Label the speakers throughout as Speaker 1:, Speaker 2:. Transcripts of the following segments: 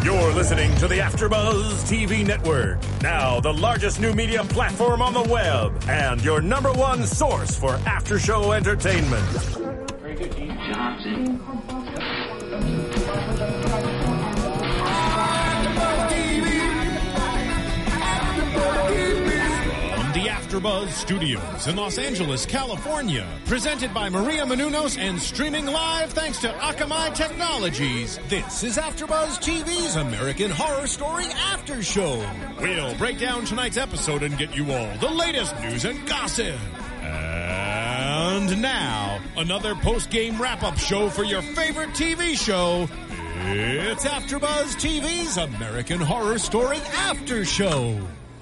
Speaker 1: You're listening to the AfterBuzz TV Network, now the largest new media platform on the web, and your number one source for after-show entertainment.
Speaker 2: Very good, Dean Johnson.
Speaker 3: The AfterBuzz Studios in Los Angeles, California. Presented by Maria Menounos and streaming live thanks to Akamai Technologies. This is AfterBuzz TV's American Horror Story After Show. We'll break down tonight's episode and get you all the latest news and gossip. And now, another post-game wrap-up show for your favorite TV show. It's AfterBuzz TV's American Horror Story After Show.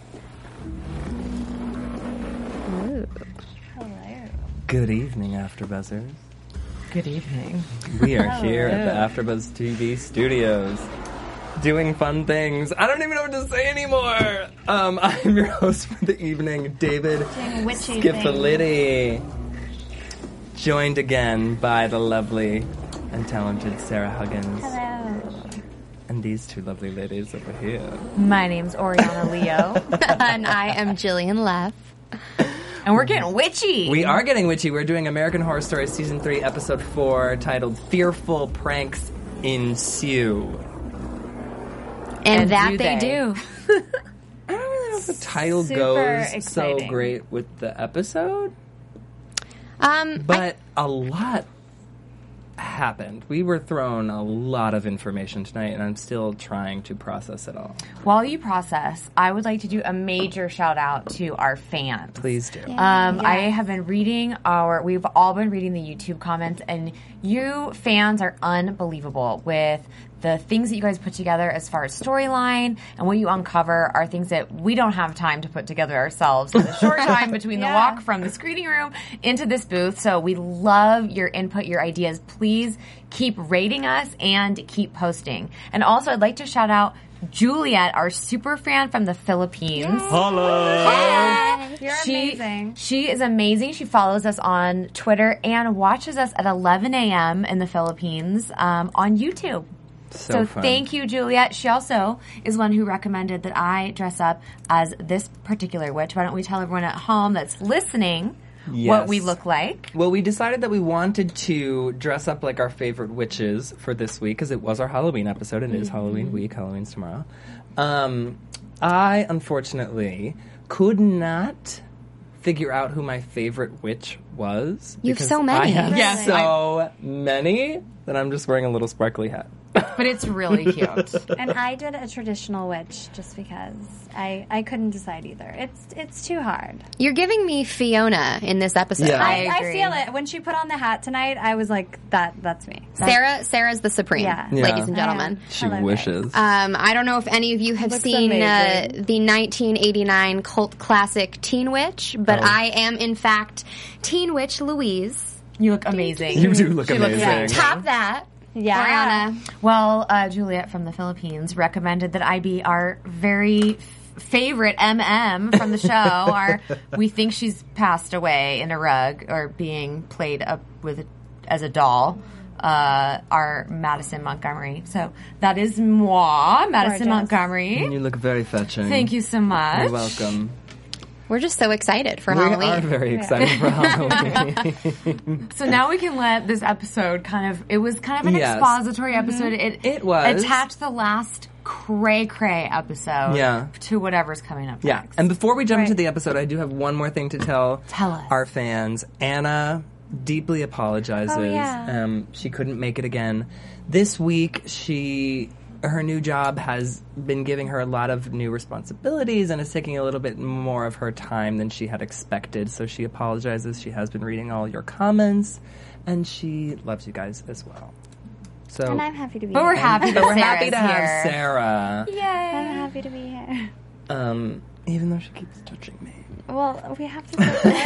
Speaker 4: Good evening, AfterBuzzers.
Speaker 5: Good evening.
Speaker 4: We are here at the AfterBuzz TV studios, doing fun things. I don't even know what to say anymore. I'm your host for the evening, David Skifalidi, joined again by the lovely and talented Sarah Huggins.
Speaker 6: Hello.
Speaker 4: And these two lovely ladies over here.
Speaker 5: My name's Oriana Leo.
Speaker 6: And I am Jillian Leff.
Speaker 5: And we're getting witchy.
Speaker 4: We are getting witchy. We're doing American Horror Story Season 3, Episode 4, titled Fearful Pranks Ensue.
Speaker 6: And that they do.
Speaker 4: I don't really know if the title goes so great with the episode. But a lot happened. We were thrown a lot of information tonight, and I'm still trying to process it all.
Speaker 5: While you process, I would like to do a major shout out to our fans.
Speaker 4: Please do.
Speaker 5: I have been reading we've all been reading the YouTube comments, and you fans are unbelievable with the things that you guys put together as far as storyline, and what you uncover are things that we don't have time to put together ourselves in the short time between the walk from the screening room into this booth. So we love your input, your ideas. Please keep rating us and keep posting. And also, I'd like to shout out Juliet, our super fan from the Philippines.
Speaker 4: Hello.
Speaker 6: Hi.
Speaker 7: You're amazing.
Speaker 5: She is amazing. She follows us on Twitter and watches us at 11 a.m. in the Philippines on YouTube. So thank you, Juliet. She also is one who recommended that I dress up as this particular witch. Why don't we tell everyone at home that's listening what we look like? Well,
Speaker 4: we decided that we wanted to dress up like our favorite witches for this week because it was our Halloween episode and it is Halloween week. Halloween's tomorrow. I, unfortunately, could not figure out who my favorite witch was.
Speaker 6: You have so many.
Speaker 4: I have so many that I'm just wearing a little sparkly hat.
Speaker 5: But it's really cute.
Speaker 7: And I did a traditional witch just because I couldn't decide either. It's too hard.
Speaker 6: You're giving me Fiona in this episode.
Speaker 4: Yeah.
Speaker 7: I feel it. When she put on the hat tonight, I was like, that's me.
Speaker 6: Sarah's the supreme, ladies and gentlemen.
Speaker 4: She wishes.
Speaker 6: I don't know if any of you have seen the 1989 cult classic Teen Witch, but I am, in fact, Teen Witch Louise.
Speaker 5: You look amazing.
Speaker 4: You do look amazing.
Speaker 6: Top that.
Speaker 7: Yeah.
Speaker 6: Oriana.
Speaker 5: Well, Juliet from the Philippines recommended that I be our very favorite MM from the show. We think she's passed away in a rug or being played up as a doll. Our Madison Montgomery. So that is moi, Madison Montgomery.
Speaker 4: You look very fetching.
Speaker 5: Thank you so much.
Speaker 4: You're welcome.
Speaker 6: We're just so excited for Halloween.
Speaker 4: We are very excited for Halloween.
Speaker 5: So now we can let this episode it was kind of an expository episode.
Speaker 4: It was.
Speaker 5: Attached the last cray-cray episode to whatever's coming up next.
Speaker 4: And before we jump into the episode, I do have one more thing to tell
Speaker 5: us.
Speaker 4: Our fans. Anna deeply apologizes.
Speaker 7: Oh, yeah.
Speaker 4: She couldn't make it again. This week, her new job has been giving her a lot of new responsibilities and is taking a little bit more of her time than she had expected. So she apologizes. She has been reading all your comments, and she loves you guys as well. So,
Speaker 7: and I'm happy to be
Speaker 5: but
Speaker 7: here.
Speaker 5: We're happy that
Speaker 4: we're happy to
Speaker 5: Sarah's
Speaker 4: have
Speaker 5: here.
Speaker 4: Sarah.
Speaker 7: Yay! I'm happy to be here.
Speaker 4: Even though she keeps touching me.
Speaker 7: Well, we have to.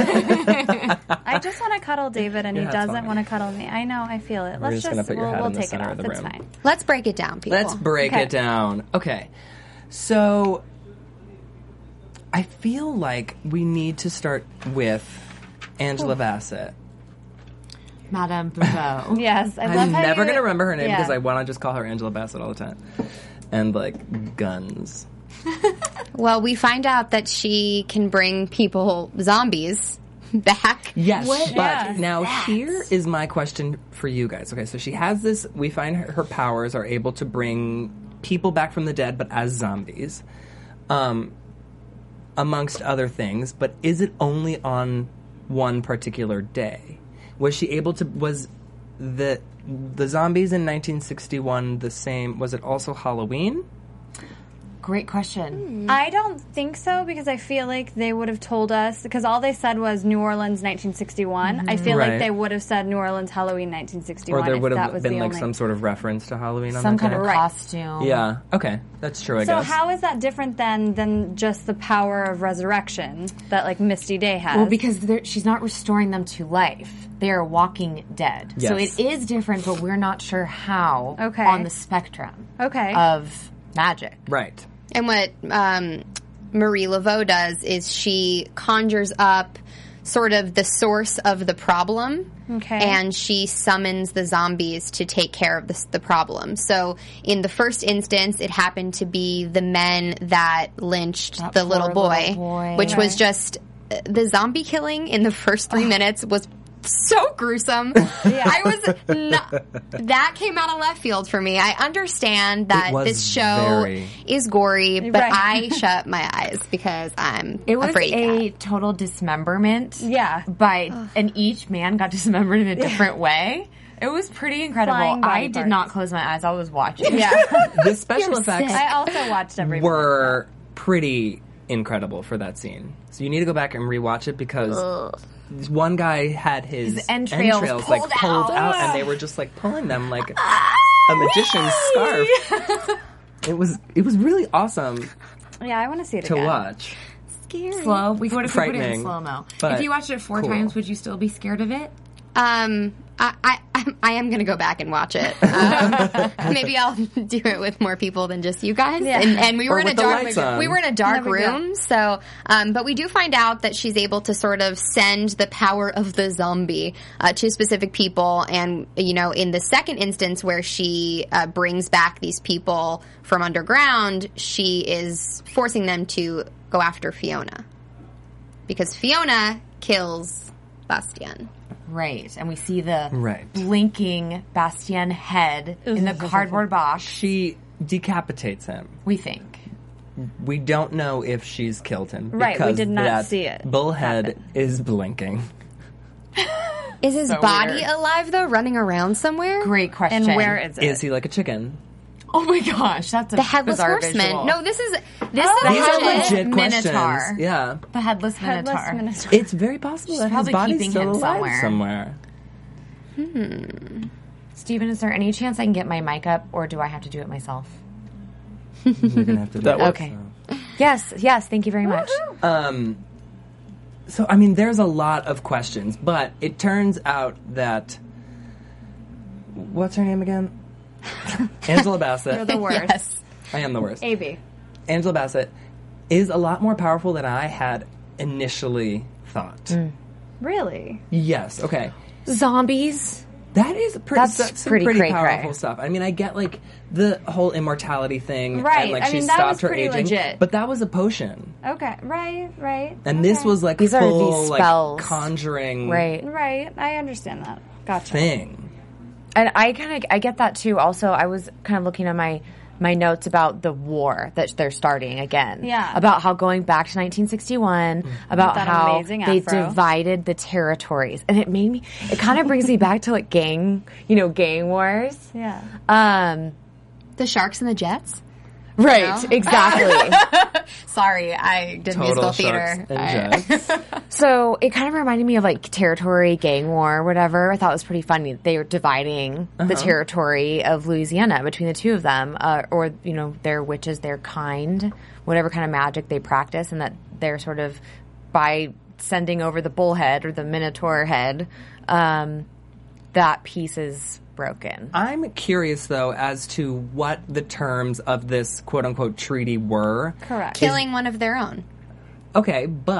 Speaker 7: I just want to cuddle David, and he doesn't want to cuddle me. I know. I feel it.
Speaker 4: Let's just gonna put your head in the center of the room.
Speaker 7: It's fine.
Speaker 6: Let's break it down, people.
Speaker 4: Let's break it down. Okay. So, I feel like we need to start with Angela Bassett.
Speaker 5: Madame Bouveau.
Speaker 7: Yes,
Speaker 4: I'm never going to remember her name because I want to just call her Angela Bassett all the time. And, like, guns.
Speaker 6: Well, we find out that she can bring zombies, back.
Speaker 4: Yes, but now here is my question for you guys. Okay, so she has this, we find her powers are able to bring people back from the dead, but as zombies, amongst other things, but is it only on one particular day? Was she able to, was the zombies in 1961 the same, was it also Halloween?
Speaker 5: Great question.
Speaker 7: I don't think so because I feel like they would have told us because all they said was New Orleans 1961. I feel like they would have said New Orleans Halloween 1961.
Speaker 4: Or there would
Speaker 7: if
Speaker 4: have
Speaker 7: that was
Speaker 4: been
Speaker 7: the
Speaker 4: like
Speaker 7: only...
Speaker 4: some sort of reference to Halloween on
Speaker 5: Some
Speaker 4: that
Speaker 5: kind
Speaker 4: day.
Speaker 5: of costume.
Speaker 4: Yeah, okay. That's true, I
Speaker 7: So
Speaker 4: guess.
Speaker 7: how is that different than just the power of resurrection that like Misty Day has?
Speaker 5: Well, because she's not restoring them to life. They are walking dead.
Speaker 4: Yes.
Speaker 5: So it is different, but we're not sure how on the spectrum of magic.
Speaker 4: Right.
Speaker 6: And what Marie Laveau does is she conjures up sort of the source of the problem, and she summons the zombies to take care of the problem. So in the first instance, it happened to be the men that lynched the little boy, which was just the zombie killing in the first 3 minutes was so gruesome. I was not, that came out of left field for me. I understand that this show is gory, but I shut my eyes because I'm afraid.
Speaker 5: It was a total dismemberment. And each man got dismembered in a different way. It was pretty incredible. I did not close my eyes. I was watching.
Speaker 4: The special effects
Speaker 7: I also watched every
Speaker 4: were pretty incredible for that scene. So you need to go back and rewatch it because one guy had his entrails like pulled out and they were just like pulling them like a magician's scarf. It was really awesome.
Speaker 7: Yeah, I want to see it
Speaker 4: to
Speaker 7: again.
Speaker 4: watch.
Speaker 5: Scary. Slow. We put it in slow-mo. If you watched it 4 times, would you still be scared of it?
Speaker 6: I am going to go back and watch it. Maybe I'll do it with more people than just you guys.
Speaker 7: Yeah.
Speaker 6: And we were in a dark room. So, but we do find out that she's able to sort of send the power of the zombie to specific people. And you know, in the second instance where she brings back these people from underground, she is forcing them to go after Fiona because Fiona kills Bastien.
Speaker 5: Right, and we see the blinking Bastien head in the cardboard box.
Speaker 4: She decapitates him.
Speaker 5: We think.
Speaker 4: We don't know if she's killed him.
Speaker 7: Right, we did not see it.
Speaker 4: Bullhead is blinking.
Speaker 6: Is his body alive, though, running around somewhere?
Speaker 5: Great question.
Speaker 7: And where is it?
Speaker 4: Is he like a chicken?
Speaker 5: Oh my gosh, that's a
Speaker 6: the headless
Speaker 5: bizarre
Speaker 6: horseman.
Speaker 5: Visual.
Speaker 6: No, this is
Speaker 4: These are legit
Speaker 5: Minotaur.
Speaker 4: questions. Yeah,
Speaker 5: the headless Minotaur.
Speaker 4: It's very possible that his body's still alive somewhere.
Speaker 5: Steven, is there any chance I can get my mic up, or do I have to do it myself?
Speaker 4: You're gonna have to do it.
Speaker 5: Okay. Yes. Thank you very much.
Speaker 4: So, I mean, there's a lot of questions, but it turns out that what's her name again? Angela Bassett.
Speaker 7: You're the worst.
Speaker 6: Yes.
Speaker 4: I am the worst.
Speaker 7: AB.
Speaker 4: Angela Bassett is a lot more powerful than I had initially thought.
Speaker 7: Really?
Speaker 4: Yes. Okay.
Speaker 5: Zombies.
Speaker 4: That is pretty
Speaker 5: cray-cray.
Speaker 4: powerful stuff. I mean, I get like the whole immortality thing,
Speaker 7: right?
Speaker 4: And, like,
Speaker 7: I
Speaker 4: she
Speaker 7: mean, that
Speaker 4: stopped
Speaker 7: was
Speaker 4: her
Speaker 7: pretty
Speaker 4: aging,
Speaker 7: legit.
Speaker 4: but that was a potion.
Speaker 7: Okay, right.
Speaker 4: And this was like
Speaker 5: these
Speaker 4: full
Speaker 5: are these spells.
Speaker 4: like conjuring,
Speaker 7: right. I understand that. Gotcha.
Speaker 4: Thing.
Speaker 5: And I get that too. Also, I was kind of looking at my notes about the war that they're starting again.
Speaker 7: Yeah.
Speaker 5: About how going back to 1961, about
Speaker 7: that
Speaker 5: how
Speaker 7: amazing
Speaker 5: they
Speaker 7: afro.
Speaker 5: divided the territories. And it kind of brings me back to like gang wars.
Speaker 7: Yeah.
Speaker 6: The Sharks and the Jets?
Speaker 5: Right, exactly.
Speaker 6: Sorry, I did musical theater.
Speaker 5: So it kind of reminded me of like territory, gang war, whatever. I thought it was pretty funny. They were dividing the territory of Louisiana between the two of them, or their witches, their kind, whatever kind of magic they practice, and that they're sort of by sending over the bullhead or the Minotaur head, that piece is broken.
Speaker 4: I'm curious, though, as to what the terms of this quote-unquote treaty were.
Speaker 7: Correct.
Speaker 6: Killing one of their own.
Speaker 4: Okay, but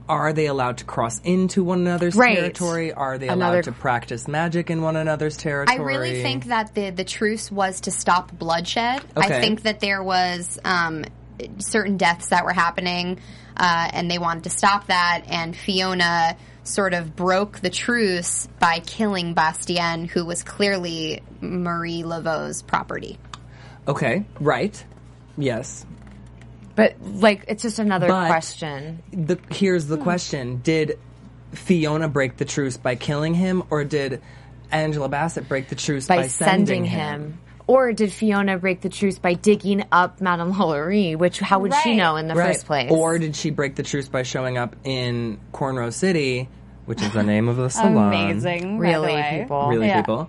Speaker 4: are they allowed to cross into one another's territory? Are they allowed to practice magic in one another's territory?
Speaker 6: I really think that the truce was to stop bloodshed.
Speaker 4: Okay.
Speaker 6: I think that there was certain deaths that were happening, and they wanted to stop that, and Fiona sort of broke the truce by killing Bastien, who was clearly Marie Laveau's property.
Speaker 4: Okay, right. Yes.
Speaker 5: But, like, it's just another question.
Speaker 4: Here's the question. Did Fiona break the truce by killing him, or did Angela Bassett break the truce by sending him?
Speaker 5: Or did Fiona break the truce by digging up Madame LaLaurie, which how would she know in the first place?
Speaker 4: Or did she break the truce by showing up in Cornrow City, which is the name of the salon?
Speaker 7: Amazing.
Speaker 5: Really, people.
Speaker 4: Really, people.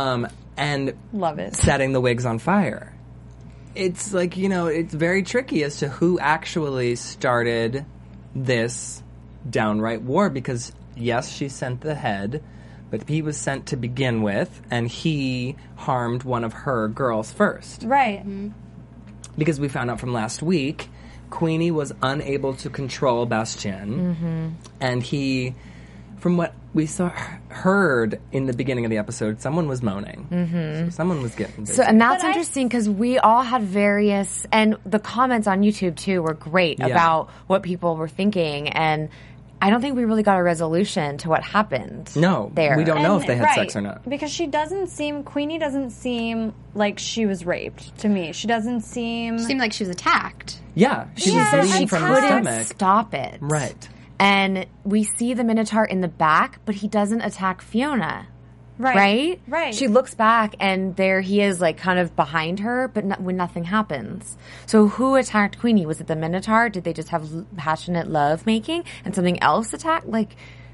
Speaker 4: And
Speaker 7: love it.
Speaker 4: Setting the wigs on fire. It's like, it's very tricky as to who actually started this downright war, because, yes, she sent the head, but he was sent to begin with, and he harmed one of her girls first.
Speaker 7: Right.
Speaker 6: Mm-hmm.
Speaker 4: Because we found out from last week, Queenie was unable to control Bastien, and he, from what we heard in the beginning of the episode, someone was moaning. So someone was getting busy.
Speaker 5: And that's interesting because we all had various, and the comments on YouTube too were great about what people were thinking, and I don't think we really got a resolution to what happened.
Speaker 4: No,
Speaker 5: there.
Speaker 4: We don't know if they had sex or not.
Speaker 7: Because Queenie doesn't seem like she was raped to me. She doesn't seem...
Speaker 6: She seemed like she was attacked.
Speaker 4: Yeah, she was bleeding from the stomach.
Speaker 5: Stop it.
Speaker 4: Right.
Speaker 5: And we see the Minotaur in the back, but he doesn't attack Fiona. Right? She looks back, and there he is, like, kind of behind her, but when nothing happens. So who attacked Queenie? Was it the Minotaur? Did they just have passionate love-making, and something else attacked? Or,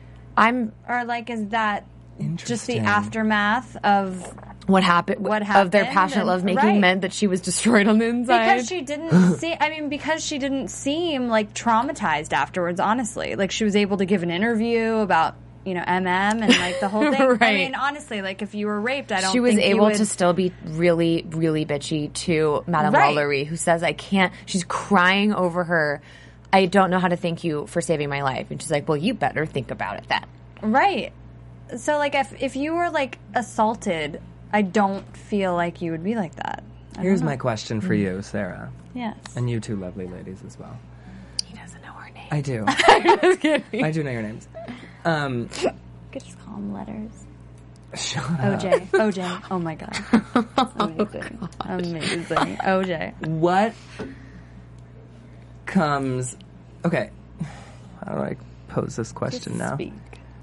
Speaker 7: is that just the aftermath of...
Speaker 5: What happened of their passionate lovemaking meant that she was destroyed on the inside.
Speaker 7: Because she didn't seem like traumatized afterwards, honestly. Like, she was able to give an interview about, MM and like the whole thing.
Speaker 5: Right.
Speaker 7: I mean, honestly, like, if you were raped, I don't think
Speaker 5: she was able
Speaker 7: to
Speaker 5: still be really, really bitchy to Madame LaLaurie, who says, I can't, she's crying over her, I don't know how to thank you for saving my life. And she's like, well, you better think about it then.
Speaker 7: Right. So, like, if you were, like, assaulted, I don't feel like you would be like that.
Speaker 4: Here's my question for you, Sarah.
Speaker 7: Yes.
Speaker 4: And you two lovely ladies as well.
Speaker 5: He doesn't know her name.
Speaker 4: I do.
Speaker 5: Just kidding.
Speaker 4: I do know your names.
Speaker 7: You could just call them letters.
Speaker 4: Shut
Speaker 7: OJ. Oh my god. Amazing. OJ.
Speaker 4: What comes... Okay. How do I pose this question now?
Speaker 7: Speak.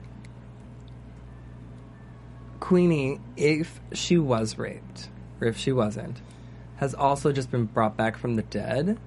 Speaker 4: Queenie, if she was raped, or if she wasn't, has also just been brought back from the dead.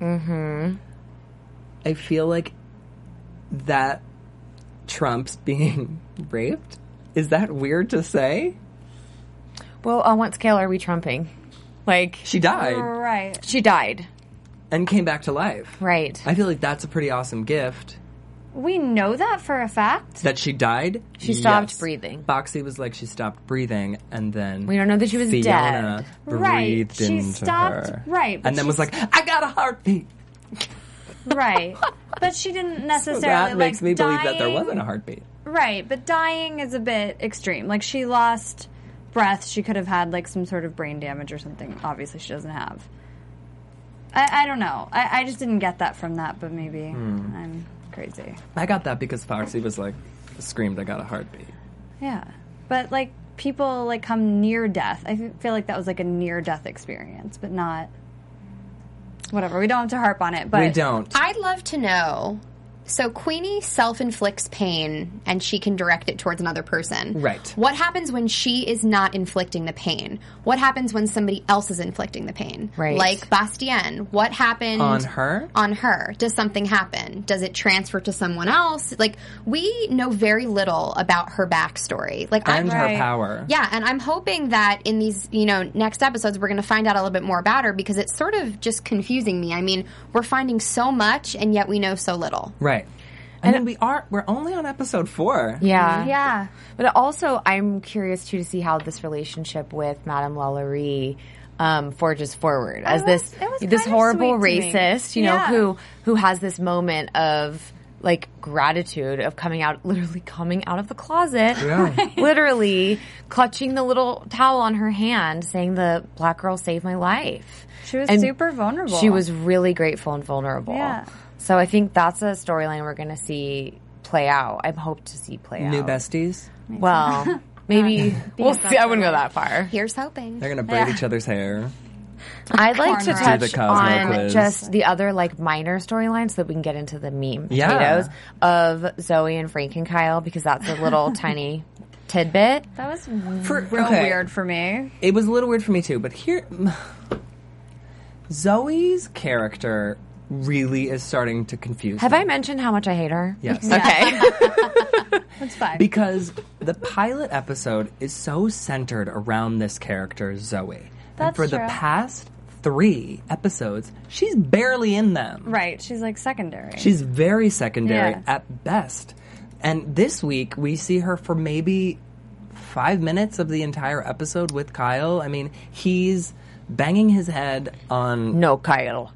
Speaker 4: I feel like that trumps being raped. Is that weird to say?
Speaker 5: Well, on what scale are we trumping? Like...
Speaker 4: She died.
Speaker 7: Right.
Speaker 5: She died.
Speaker 4: And came back to life.
Speaker 5: Right.
Speaker 4: I feel like that's a pretty awesome gift.
Speaker 7: We know that for a fact.
Speaker 4: That she died?
Speaker 5: She stopped breathing.
Speaker 4: Boxy was like, she stopped breathing, and then...
Speaker 5: We don't know that she was
Speaker 4: Fiona
Speaker 5: dead.
Speaker 4: breathed
Speaker 7: She
Speaker 4: into
Speaker 7: stopped,
Speaker 4: her.
Speaker 7: right.
Speaker 4: And then was like, I got a heartbeat!
Speaker 7: Right. But she didn't necessarily,
Speaker 4: So that makes me
Speaker 7: dying,
Speaker 4: believe that there wasn't a heartbeat.
Speaker 7: Right, but dying is a bit extreme. Like, she lost breath. She could have had, like, some sort of brain damage or something. Obviously, she doesn't have. I don't know. I just didn't get that from that, but maybe I'm crazy.
Speaker 4: I got that because Foxy was like, screamed, I got a heartbeat.
Speaker 7: Yeah. But, like, people, like, come near death. I feel like that was, like, a near-death experience, but not... Whatever. We don't have to harp on it, but...
Speaker 4: We don't.
Speaker 6: I'd love to know... So Queenie self-inflicts pain, and she can direct it towards another person.
Speaker 4: Right.
Speaker 6: What happens when she is not inflicting the pain? What happens when somebody else is inflicting the pain?
Speaker 5: Right.
Speaker 6: Like Bastien. What happened...
Speaker 4: On her?
Speaker 6: On her. Does something happen? Does it transfer to someone else? Like, we know very little about her backstory. Like,
Speaker 4: And her power.
Speaker 6: Yeah, and I'm hoping that in these, next episodes, we're going to find out a little bit more about her, because it's sort of just confusing me. I mean, we're finding so much, and yet we know so little.
Speaker 4: Right. And we're only on episode 4.
Speaker 5: Yeah.
Speaker 7: Yeah.
Speaker 5: But also, I'm curious, too, to see how this relationship with Madame LaLaurie forges forward. As this horrible racist, who has this moment of like gratitude of literally coming out of the closet,
Speaker 4: Yeah.
Speaker 5: literally clutching the little towel on her hand, saying the black girl saved my life.
Speaker 7: She was
Speaker 5: And
Speaker 7: super vulnerable.
Speaker 5: She was really grateful and vulnerable.
Speaker 7: Yeah.
Speaker 5: So I think that's a storyline we're going to see play out. I hope to see play out.
Speaker 4: New besties.
Speaker 5: Well, maybe we'll see. I wouldn't go that far.
Speaker 6: Here's hoping.
Speaker 4: They're going to braid each other's hair.
Speaker 5: I'd like to
Speaker 7: Cornrow.
Speaker 4: Do the
Speaker 5: touch
Speaker 4: Cosmo
Speaker 5: on
Speaker 4: quiz.
Speaker 5: just the other like minor storylines so that we can get into the meme
Speaker 4: Yeah.
Speaker 5: potatoes of Zoe and Frank and Kyle because that's a little tiny tidbit.
Speaker 7: That was
Speaker 4: real
Speaker 7: weird for me.
Speaker 4: It was a little weird for me too, but here, Zoe's character really is starting to confuse
Speaker 5: Have
Speaker 4: me.
Speaker 5: I mentioned how much I hate her?
Speaker 4: Yes.
Speaker 5: Okay.
Speaker 7: That's fine.
Speaker 4: Because the pilot episode is so centered around this character, Zoe. And
Speaker 7: That's
Speaker 4: for the
Speaker 7: true.
Speaker 4: past 3 episodes, she's barely in them.
Speaker 7: Right. She's like secondary.
Speaker 4: She's very secondary
Speaker 7: Yeah.
Speaker 4: at best. And this week, we see her for maybe 5 minutes of the entire episode with Kyle. I mean, he's banging his head on
Speaker 5: No, Kyle.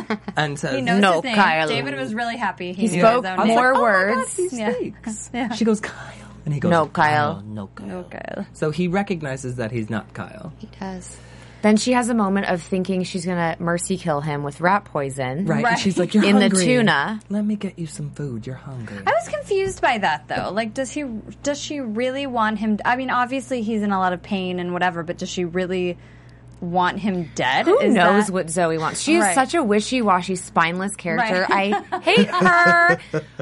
Speaker 4: and says,
Speaker 7: he knows
Speaker 5: No,
Speaker 7: his name.
Speaker 5: Kyle.
Speaker 7: David was really happy.
Speaker 5: He
Speaker 7: knew
Speaker 5: spoke
Speaker 7: his own
Speaker 4: I was
Speaker 7: name.
Speaker 5: more
Speaker 4: like, "Oh my
Speaker 5: words."
Speaker 4: God, he
Speaker 7: Yeah.
Speaker 4: speaks.
Speaker 7: Yeah.
Speaker 4: She goes, Kyle. And he goes,
Speaker 5: No, Kyle.
Speaker 4: No, Kyle.
Speaker 7: No, Kyle.
Speaker 4: So he recognizes that he's not Kyle.
Speaker 6: He does.
Speaker 5: Then she has a moment of thinking she's going to mercy kill him with rat poison.
Speaker 4: Right.
Speaker 7: Right.
Speaker 4: And she's like, you're
Speaker 5: In the
Speaker 4: hungry.
Speaker 5: tuna.
Speaker 4: Let me get you some food. You're hungry.
Speaker 7: I was confused by that though. Like, does she really want him? I mean, obviously he's in a lot of pain and whatever, but does she really want him dead?
Speaker 5: Who
Speaker 7: Is
Speaker 5: knows
Speaker 7: that-
Speaker 5: what Zoe wants? She is
Speaker 7: Right.
Speaker 5: such a wishy-washy, spineless character.
Speaker 7: Right.
Speaker 5: I hate her.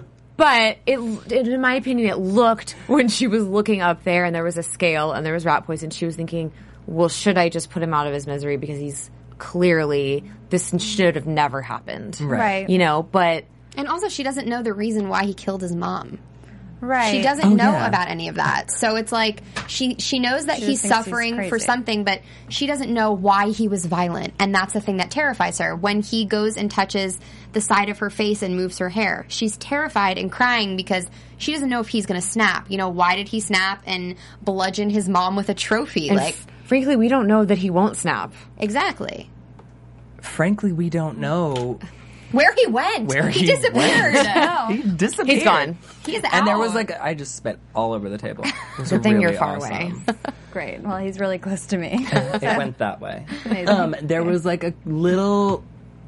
Speaker 5: But in my opinion, it looked when she was looking up there and there was a scale and there was rat poison, she was thinking, well, should I just put him out of his misery because he's clearly, this should have never happened.
Speaker 7: Right.
Speaker 5: You know, but
Speaker 6: And also, she doesn't know the reason why he killed his mom.
Speaker 7: Right.
Speaker 6: She doesn't know
Speaker 4: yeah.
Speaker 6: about any of that. So it's like she knows that
Speaker 7: She
Speaker 6: he's
Speaker 7: just thinks he's
Speaker 6: suffering for
Speaker 7: crazy.
Speaker 6: something, but she doesn't know why he was violent. And that's the thing that terrifies her. When he goes and touches the side of her face and moves her hair, she's terrified and crying because she doesn't know if he's going to snap. You know, why did he snap and bludgeon his mom with a trophy?
Speaker 5: and
Speaker 6: Like,
Speaker 5: frankly, we don't know that he won't snap.
Speaker 6: exactly.
Speaker 4: Frankly, we don't know
Speaker 6: Where he went.
Speaker 4: where he
Speaker 6: disappeared.
Speaker 7: No.
Speaker 4: He disappeared.
Speaker 5: He's gone.
Speaker 6: He's out.
Speaker 4: And there was like, I just spit all over the table. It was
Speaker 5: Good thing
Speaker 4: really
Speaker 5: you're far
Speaker 4: awesome.
Speaker 5: away.
Speaker 7: Great. Well, he's really close to me.
Speaker 4: It went that way.
Speaker 7: Amazing.
Speaker 4: There was like a little,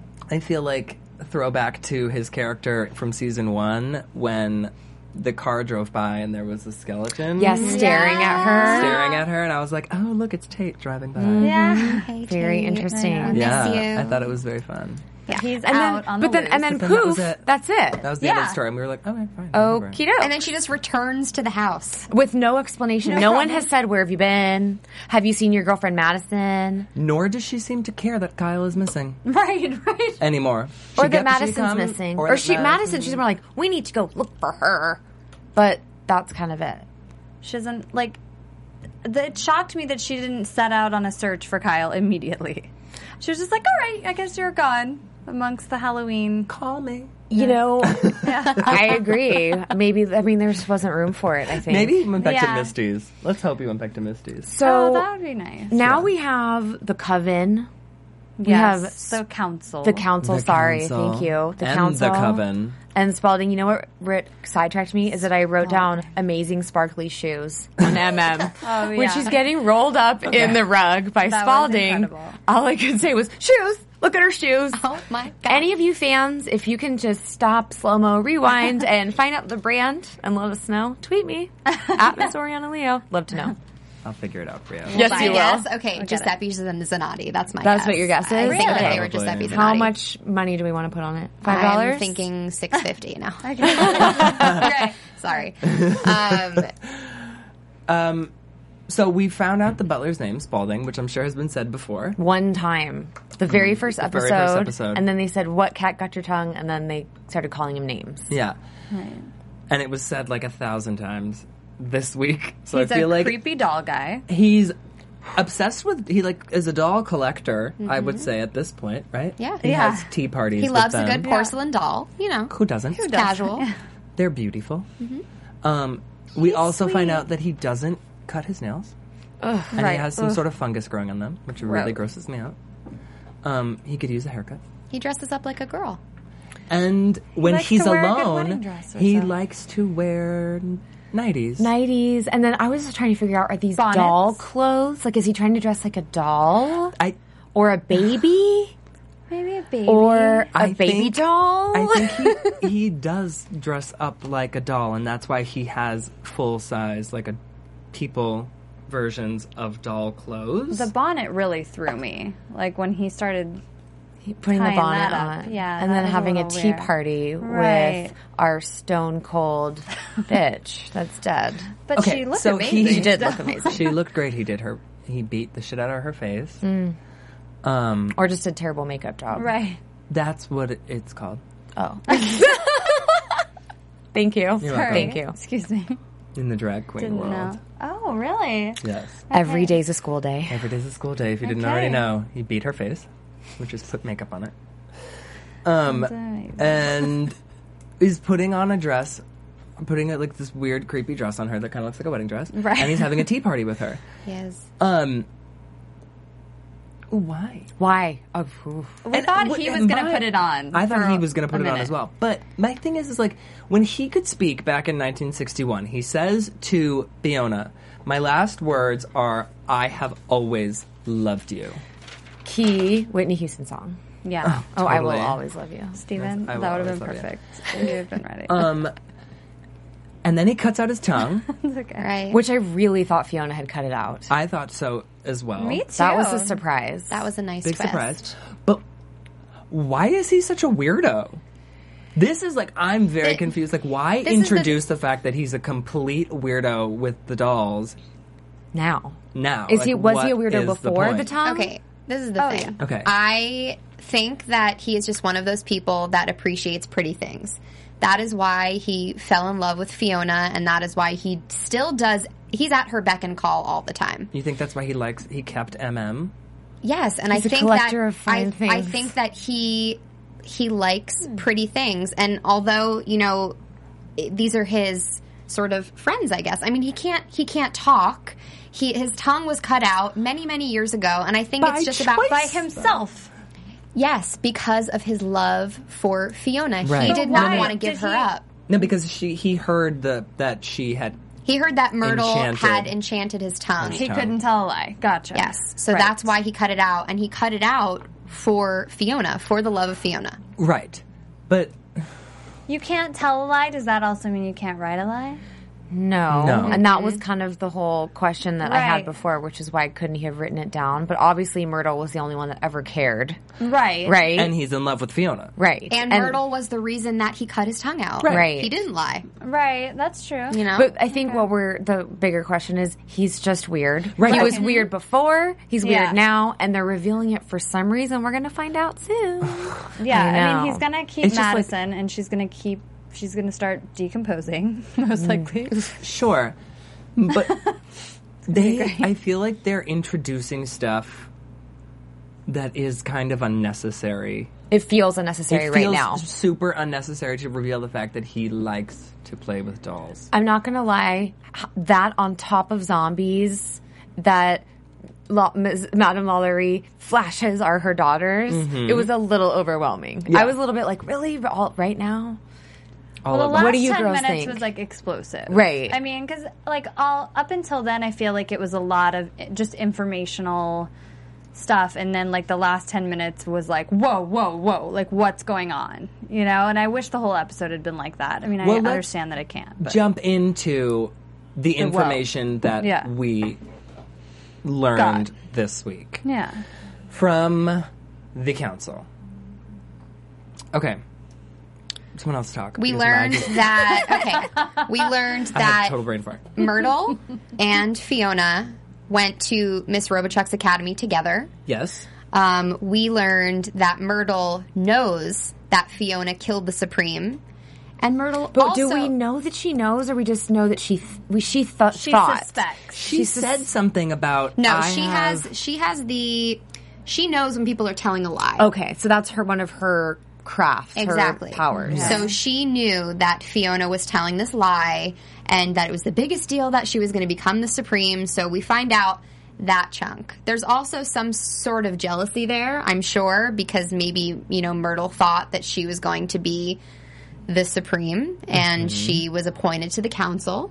Speaker 4: I feel like, throwback to his character from season 1 when the car drove by and there was a skeleton
Speaker 5: Yes, staring at her.
Speaker 4: staring at her, and I was like, oh, look, it's Tate driving by.
Speaker 7: yeah.
Speaker 6: Hey,
Speaker 5: Very
Speaker 6: Tate.
Speaker 5: interesting.
Speaker 4: Yeah,
Speaker 6: you.
Speaker 4: I thought it was very fun.
Speaker 6: Yeah.
Speaker 7: He's
Speaker 5: And
Speaker 7: out
Speaker 5: then,
Speaker 7: on
Speaker 5: but
Speaker 7: the
Speaker 5: then, and
Speaker 7: loose.
Speaker 5: then
Speaker 4: But then that was
Speaker 5: poof,
Speaker 4: it.
Speaker 5: that's it.
Speaker 4: That was the end of
Speaker 7: Yeah.
Speaker 4: the story, and we were like, okay, fine. whatever.
Speaker 5: Okie doke.
Speaker 6: And then she just returns to the house.
Speaker 5: With no explanation. No one has said, where have you been? Have you seen your girlfriend Madison?
Speaker 4: Nor does she seem to care that Kyle is missing
Speaker 7: Right.
Speaker 4: anymore.
Speaker 5: Or
Speaker 4: She
Speaker 5: that
Speaker 4: gets- she
Speaker 5: Madison's
Speaker 4: comes,
Speaker 5: missing.
Speaker 4: Or
Speaker 5: Or
Speaker 4: that
Speaker 5: Madison, she's more like, we need to go look for her. But that's kind of it.
Speaker 7: She doesn't like. It shocked me that she didn't set out on a search for Kyle immediately. She was just like, "All right, I guess you're gone amongst the Halloween."
Speaker 4: Call me.
Speaker 5: You know, I agree. Maybe, I mean, there just wasn't room for it, I think.
Speaker 4: Maybe he went back to
Speaker 7: Yeah.
Speaker 4: Misty's. Let's hope he went back to Misty's.
Speaker 5: So
Speaker 7: Oh, that would be nice.
Speaker 5: now we have the coven. We
Speaker 7: Yes,
Speaker 5: have
Speaker 7: the council.
Speaker 5: the council.
Speaker 4: The
Speaker 5: Sorry,
Speaker 4: council.
Speaker 5: thank you. The
Speaker 4: And
Speaker 5: council.
Speaker 4: the coven.
Speaker 5: And Spalding, you know what sidetracked me is that I wrote down amazing sparkly shoes on MM.
Speaker 7: Oh,
Speaker 5: When
Speaker 7: yeah.
Speaker 5: she's getting rolled up in the rug by
Speaker 7: That was
Speaker 5: Spalding.
Speaker 7: incredible.
Speaker 5: All I could say was, shoes! Look at her shoes!
Speaker 6: Oh my god.
Speaker 5: Any of you fans, if you can just stop, slow-mo, rewind, and find out the brand and let us know, tweet me at Miss Oriana Leo. Love to know.
Speaker 4: I'll figure it out for you.
Speaker 5: Yes,
Speaker 6: my
Speaker 5: you will.
Speaker 6: guess? Okay, Giuseppe Zanotti. That's my
Speaker 5: That's
Speaker 6: guess.
Speaker 5: what your guess is?
Speaker 6: I think that
Speaker 5: Really?
Speaker 6: they were Giuseppe Zanotti.
Speaker 5: How much money do we want to put on it? $5?
Speaker 6: I'm thinking $6.50 now.
Speaker 7: Okay.
Speaker 6: Sorry.
Speaker 4: So we found out the butler's name, Spalding, which I'm sure has been said before.
Speaker 5: One time. The very first
Speaker 4: The
Speaker 5: episode.
Speaker 4: very first episode.
Speaker 5: And then they said, what cat got your tongue? And then they started calling him names.
Speaker 4: Yeah. And it was said like 1,000 times this week. So
Speaker 7: He's
Speaker 4: I feel
Speaker 7: a
Speaker 4: like
Speaker 7: creepy doll guy.
Speaker 4: he's obsessed with, he like is a doll collector, I would say at this point, right?
Speaker 6: Yeah.
Speaker 4: He
Speaker 7: Yeah.
Speaker 4: has tea parties
Speaker 6: He
Speaker 4: with
Speaker 6: loves a
Speaker 4: them.
Speaker 6: good porcelain doll. You know,
Speaker 4: Who doesn't?
Speaker 6: casual.
Speaker 4: They're beautiful. We also find out that he doesn't cut his nails. And
Speaker 7: Right.
Speaker 4: he has some
Speaker 7: Ugh.
Speaker 4: sort of fungus growing on them, which really
Speaker 7: Gross.
Speaker 4: grosses me out. He could use a haircut.
Speaker 6: He dresses up like a girl.
Speaker 4: And when
Speaker 7: likes
Speaker 4: he's
Speaker 7: to wear a good
Speaker 4: alone,
Speaker 7: wedding dress or
Speaker 4: he
Speaker 7: something.
Speaker 4: likes to wear 90s.
Speaker 5: And then I was just trying to figure out, are these
Speaker 7: Bonnets?
Speaker 5: doll clothes? Like, is he trying to dress like a doll?
Speaker 4: Or
Speaker 5: a baby?
Speaker 7: Maybe a baby.
Speaker 5: Or a
Speaker 4: I
Speaker 5: baby
Speaker 4: think-
Speaker 5: doll?
Speaker 4: I think he does dress up like a doll, and that's why he has full size, like a people versions of doll clothes.
Speaker 7: The bonnet really threw me. Like when he started
Speaker 5: putting the
Speaker 7: tying
Speaker 5: bonnet
Speaker 7: that up.
Speaker 5: on.
Speaker 7: Yeah,
Speaker 5: And
Speaker 7: that
Speaker 5: then
Speaker 7: was
Speaker 5: having a
Speaker 7: little
Speaker 5: tea
Speaker 7: weird.
Speaker 5: party
Speaker 7: Right.
Speaker 5: with our stone cold bitch that's dead.
Speaker 7: But
Speaker 4: Okay,
Speaker 7: she looked
Speaker 4: so
Speaker 7: amazing.
Speaker 5: She did look amazing.
Speaker 4: She looked great. He beat the shit out of her face.
Speaker 5: Or just a terrible makeup job.
Speaker 7: Right.
Speaker 4: That's what it's called
Speaker 5: Oh. Thank you.
Speaker 4: welcome.
Speaker 5: Thank you.
Speaker 7: Excuse me.
Speaker 4: in the drag queen
Speaker 7: Didn't
Speaker 4: world.
Speaker 7: know. Oh, really?
Speaker 4: Yes.
Speaker 5: Every day's a school day.
Speaker 4: Every day's a school day. If you didn't
Speaker 7: Okay.
Speaker 4: already know, he beat her face, which is put makeup on it.
Speaker 7: amazing.
Speaker 4: And he's putting on a dress, putting like this weird, creepy dress on her that kind of looks like a wedding dress.
Speaker 7: Right.
Speaker 4: And he's having a tea party with her.
Speaker 6: Yes.
Speaker 4: Why?
Speaker 5: Why? Oh, oof.
Speaker 7: We thought he was going to put it on.
Speaker 4: I thought
Speaker 7: for
Speaker 4: he was going to put
Speaker 7: a
Speaker 4: it on
Speaker 7: minute.
Speaker 4: as well. But my thing is like, when he could speak back in 1961, he says to Fiona, "My last words are, I have always loved you."
Speaker 5: Key Whitney Houston song.
Speaker 7: Yeah.
Speaker 5: Oh, I will
Speaker 4: Totally.
Speaker 5: always love you.
Speaker 7: Steven,
Speaker 4: I
Speaker 7: that
Speaker 4: will
Speaker 7: would have been
Speaker 4: always love you.
Speaker 7: perfect. If you had been ready.
Speaker 4: And then he cuts out his tongue.
Speaker 7: It's okay.
Speaker 6: Right.
Speaker 5: Which I really thought Fiona had cut it out.
Speaker 4: I thought so as well.
Speaker 7: Me too.
Speaker 5: That was a surprise.
Speaker 6: That was a nice
Speaker 4: Big
Speaker 6: twist.
Speaker 4: surprise. But why is he such a weirdo? This is like, I'm very confused. Like, why
Speaker 6: this is
Speaker 4: introduce the fact that he's a complete weirdo with the dolls
Speaker 5: now.
Speaker 4: now?
Speaker 5: Was
Speaker 4: Like,
Speaker 5: he a
Speaker 4: what
Speaker 5: weirdo
Speaker 4: is
Speaker 5: before the
Speaker 4: point?
Speaker 5: tongue?
Speaker 6: Okay, this is the
Speaker 7: Oh,
Speaker 6: thing.
Speaker 7: yeah.
Speaker 4: Okay.
Speaker 6: I think that he is just one of those people that appreciates pretty things. That is why he fell in love with Fiona, and that is why he still does. He's at her beck and call all the time.
Speaker 4: You think that's why he kept MM?
Speaker 6: Yes, and
Speaker 5: He's
Speaker 6: I
Speaker 5: a
Speaker 6: think
Speaker 5: collector
Speaker 6: that
Speaker 5: of fine
Speaker 6: I
Speaker 5: things.
Speaker 6: think that he likes pretty things, and although these are his sort of friends, I guess. I mean, he can't talk. His tongue was cut out many years ago, and I think
Speaker 4: By
Speaker 6: it's just
Speaker 4: choice,
Speaker 6: about
Speaker 7: By himself.
Speaker 6: Yes, because of his love for Fiona.
Speaker 4: Right.
Speaker 6: He
Speaker 4: But
Speaker 6: did not
Speaker 7: why
Speaker 6: want to give
Speaker 7: did
Speaker 6: her
Speaker 7: he-
Speaker 6: up.
Speaker 4: No, because he heard that she had.
Speaker 6: He heard that Myrtle
Speaker 4: Enchanted.
Speaker 6: had enchanted his tongue.
Speaker 7: He
Speaker 4: tongue.
Speaker 7: couldn't tell a lie. Gotcha.
Speaker 6: Yes. So
Speaker 7: Right.
Speaker 6: that's why he cut it out. And he cut it out for Fiona, for the love of Fiona.
Speaker 4: Right. But
Speaker 7: You can't tell a lie. Does that also mean you can't write a lie?
Speaker 5: No.
Speaker 4: No.
Speaker 5: And that was kind of the whole question that I had
Speaker 7: Right.
Speaker 5: before, which is why couldn't he have written it down? But obviously Myrtle was the only one that ever cared.
Speaker 7: Right.
Speaker 5: Right?
Speaker 4: and he's in love with Fiona.
Speaker 5: right.
Speaker 6: And Myrtle was the reason that he cut his tongue out.
Speaker 5: Right.
Speaker 6: He didn't lie.
Speaker 7: Right. That's true.
Speaker 6: You know?
Speaker 5: But I think the bigger question is, he's just weird.
Speaker 4: Right.
Speaker 5: He was
Speaker 4: Okay.
Speaker 5: weird before, he's
Speaker 7: Yeah.
Speaker 5: weird now, and they're revealing it for some reason. We're going to find out soon.
Speaker 7: Yeah.
Speaker 5: I
Speaker 7: I
Speaker 5: know.
Speaker 7: mean, he's going to keep
Speaker 4: It's just like-
Speaker 7: Madison, and she's going to start decomposing, most likely.
Speaker 4: Sure. But I feel like they're introducing stuff that is kind of unnecessary.
Speaker 5: It feels unnecessary
Speaker 4: It
Speaker 5: right
Speaker 4: feels
Speaker 5: now.
Speaker 4: super unnecessary to reveal the fact that he likes to play with dolls.
Speaker 5: I'm not going to lie, that on top of zombies, that Madame Lalaurie flashes are her daughters, it was a little overwhelming.
Speaker 4: Yeah.
Speaker 5: I was a little bit like, really? Right now?
Speaker 4: All
Speaker 7: Well, the
Speaker 4: of
Speaker 7: last
Speaker 5: What do you
Speaker 7: 10
Speaker 5: girls
Speaker 7: minutes
Speaker 5: think?
Speaker 7: was like explosive,
Speaker 5: Right.
Speaker 7: I mean, because up until then, I feel like it was a lot of just informational stuff, and then like the last 10 minutes was like, whoa, like what's going on, And I wish the whole episode had been like that. I mean,
Speaker 4: Well,
Speaker 7: I
Speaker 4: let's
Speaker 7: understand that it can't. But.
Speaker 4: jump into the information that
Speaker 7: Yeah.
Speaker 4: we learned
Speaker 7: Got.
Speaker 4: this week
Speaker 7: Yeah.
Speaker 4: from the council. Okay. Someone else talk.
Speaker 6: We
Speaker 4: because
Speaker 6: learned
Speaker 4: I
Speaker 6: we learned
Speaker 4: had
Speaker 6: that
Speaker 4: a total brain fart.
Speaker 6: Myrtle and Fiona went to Miss Robichuk's academy together.
Speaker 4: Yes.
Speaker 6: We learned that Myrtle knows that Fiona killed the Supreme. And Myrtle
Speaker 5: But
Speaker 6: also...
Speaker 5: do we know that she knows, or we just know that she
Speaker 7: She
Speaker 5: thought?
Speaker 7: suspects.
Speaker 4: She said something about
Speaker 6: No,
Speaker 4: I
Speaker 6: she
Speaker 4: have-
Speaker 6: she knows when people are telling a lie.
Speaker 5: Okay, so that's one of her crafts,
Speaker 6: Exactly.
Speaker 5: her powers.
Speaker 6: So she knew that Fiona was telling this lie and that it was the biggest deal that she was going to become the Supreme. So we find out that chunk. There's also some sort of jealousy there, I'm sure, because maybe, Myrtle thought that she was going to be the Supreme, and she was appointed to the council.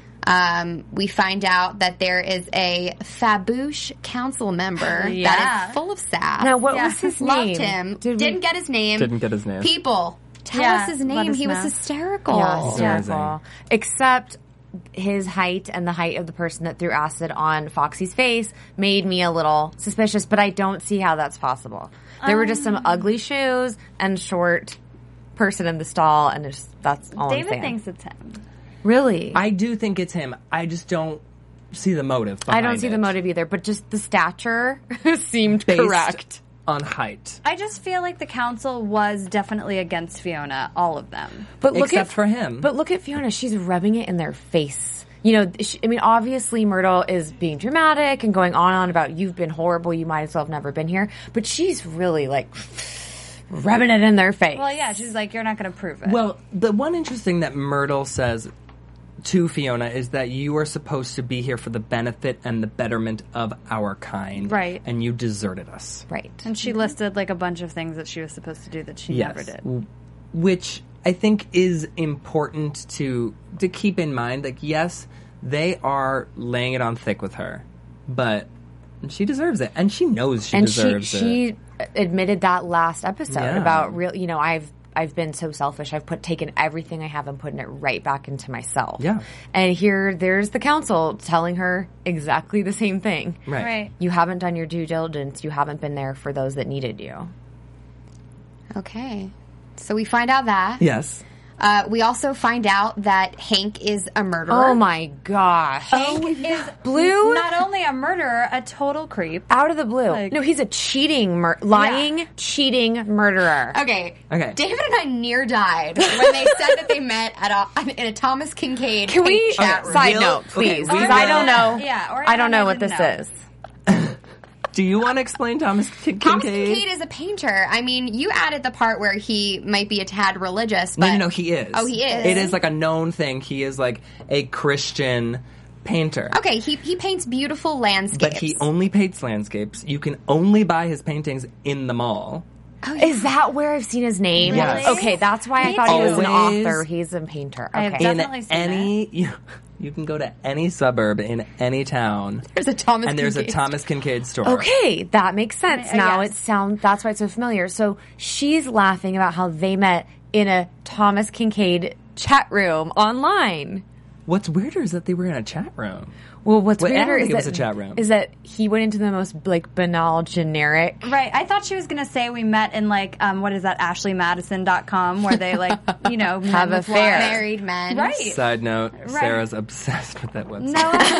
Speaker 6: We find out that there is a Fabouche council member that is full of sass.
Speaker 5: Now, what was his name?
Speaker 6: Loved him. Didn't get his name.
Speaker 4: Didn't get his name.
Speaker 6: People, tell us his name. He was hysterical.
Speaker 5: Yeah, hysterical. Except his height and the height of the person that threw acid on Foxy's face made me a little suspicious, but I don't see how that's possible. There were just some ugly shoes and short person in the stall, and that's all I'm saying.
Speaker 7: David thinks it's him.
Speaker 5: Really?
Speaker 4: I do think it's him. I just don't see the motive behind it.
Speaker 5: I don't see the motive either, but just the stature seemed
Speaker 4: Based
Speaker 5: correct.
Speaker 4: On height.
Speaker 7: I just feel like the council was definitely against Fiona, all of them.
Speaker 5: But
Speaker 4: Except for him.
Speaker 5: But look at Fiona. She's rubbing it in their face. Obviously Myrtle is being dramatic and going on and on about you've been horrible, you might as well have never been here. But she's really rubbing it in their face.
Speaker 7: Well, yeah, she's like, you're not going to prove it.
Speaker 4: Well, the one interesting that Myrtle says to Fiona is that you are supposed to be here for the benefit and the betterment of our kind.
Speaker 7: Right.
Speaker 4: And you deserted us.
Speaker 5: Right.
Speaker 7: And she listed a bunch of things that she was supposed to do that she never did.
Speaker 4: Which I think is important to keep in mind. Yes, they are laying it on thick with her, but she deserves it. And she knows she deserves it.
Speaker 5: She admitted that last episode about I've been so selfish. I've taken everything I have and putting it right back into myself.
Speaker 4: Yeah.
Speaker 5: And there's the council telling her exactly the same thing.
Speaker 7: Right.
Speaker 5: You haven't done your due diligence. You haven't been there for those that needed you.
Speaker 6: Okay. So we find out that.
Speaker 4: Yes.
Speaker 6: We also find out that Hank is a murderer.
Speaker 5: Oh my gosh.
Speaker 7: Hank is
Speaker 5: Blue?
Speaker 7: not only a murderer, a total creep.
Speaker 5: Out of the blue. No, he's a cheating, cheating murderer.
Speaker 6: Okay. David and I near died when they said that they met in a Thomas Kincaid chat room.
Speaker 5: Side note, please, because I don't know.
Speaker 7: Yeah, or
Speaker 5: I don't know what this is.
Speaker 4: Do you want to explain Thomas Kincaid?
Speaker 6: Thomas Kincaid is a painter. I mean, you added the part where he might be a tad religious, but...
Speaker 4: No, he is.
Speaker 6: Oh, he is?
Speaker 4: It is a known thing. He is a Christian painter.
Speaker 6: Okay, he paints beautiful landscapes.
Speaker 4: But he only paints landscapes. You can only buy his paintings in the mall.
Speaker 5: Oh, yeah. Is that where I've seen his name?
Speaker 4: Yes.
Speaker 5: Okay, that's why I thought he was an author. He's a painter. Okay.
Speaker 7: I've definitely seen it.
Speaker 4: You can go to any suburb in any town.
Speaker 6: There's a Thomas
Speaker 4: Kincaid store.
Speaker 5: Okay, that makes sense. Now
Speaker 7: yes.
Speaker 5: That's why it's so familiar. So she's laughing about how they met in a Thomas Kincaid chat room online.
Speaker 4: What's weirder is that they were in a chat room.
Speaker 5: Well, what's weirder
Speaker 4: is
Speaker 5: that he went into the most banal, generic.
Speaker 7: Right. I thought she was going to say we met in what is that, AshleyMadison.com, where they
Speaker 5: have affairs.
Speaker 6: Married men.
Speaker 7: Right.
Speaker 4: Side note, Sarah's obsessed with that website.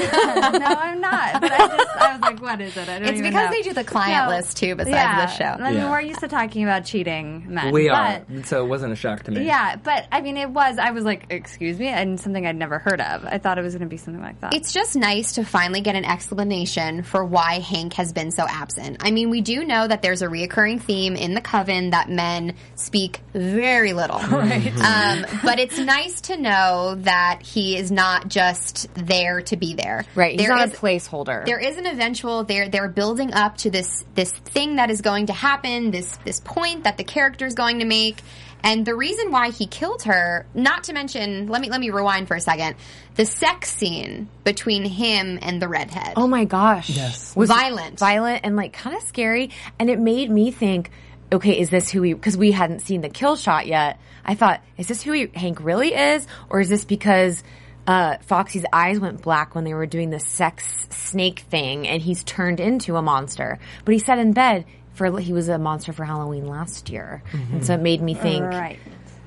Speaker 7: No, I'm not. But I was like, what is it? I don't
Speaker 6: It's
Speaker 7: even
Speaker 6: because know. They do the client list too, besides this show.
Speaker 7: I mean, we're used to talking about cheating men.
Speaker 4: We are. So it wasn't a shock to me.
Speaker 7: Yeah, but I mean, I was like, excuse me, and something I'd never heard of. I thought it was going to be something like that.
Speaker 6: It's just nice to finally get an explanation for why Hank has been so absent. I mean, we do know that there's a reoccurring theme in the Coven that men speak very little.
Speaker 7: Right.
Speaker 6: But it's nice to know that he is not just there to be there.
Speaker 5: Right. He's not a placeholder.
Speaker 6: There is an eventual, they're building up to this thing that is going to happen, this point that the character is going to make. And the reason why he killed her, not to mention, let me rewind for a second, the sex scene between him and the redhead.
Speaker 5: Oh my gosh.
Speaker 4: Yes.
Speaker 5: Was
Speaker 6: violent
Speaker 5: and kind of scary. And it made me think, okay, is this because we hadn't seen the kill shot yet. I thought, is this who Hank really is? Or is this because Foxy's eyes went black when they were doing the sex snake thing and he's turned into a monster? But he said in bed, he was a monster for Halloween last year. Mm-hmm. And so it made me think,
Speaker 7: right.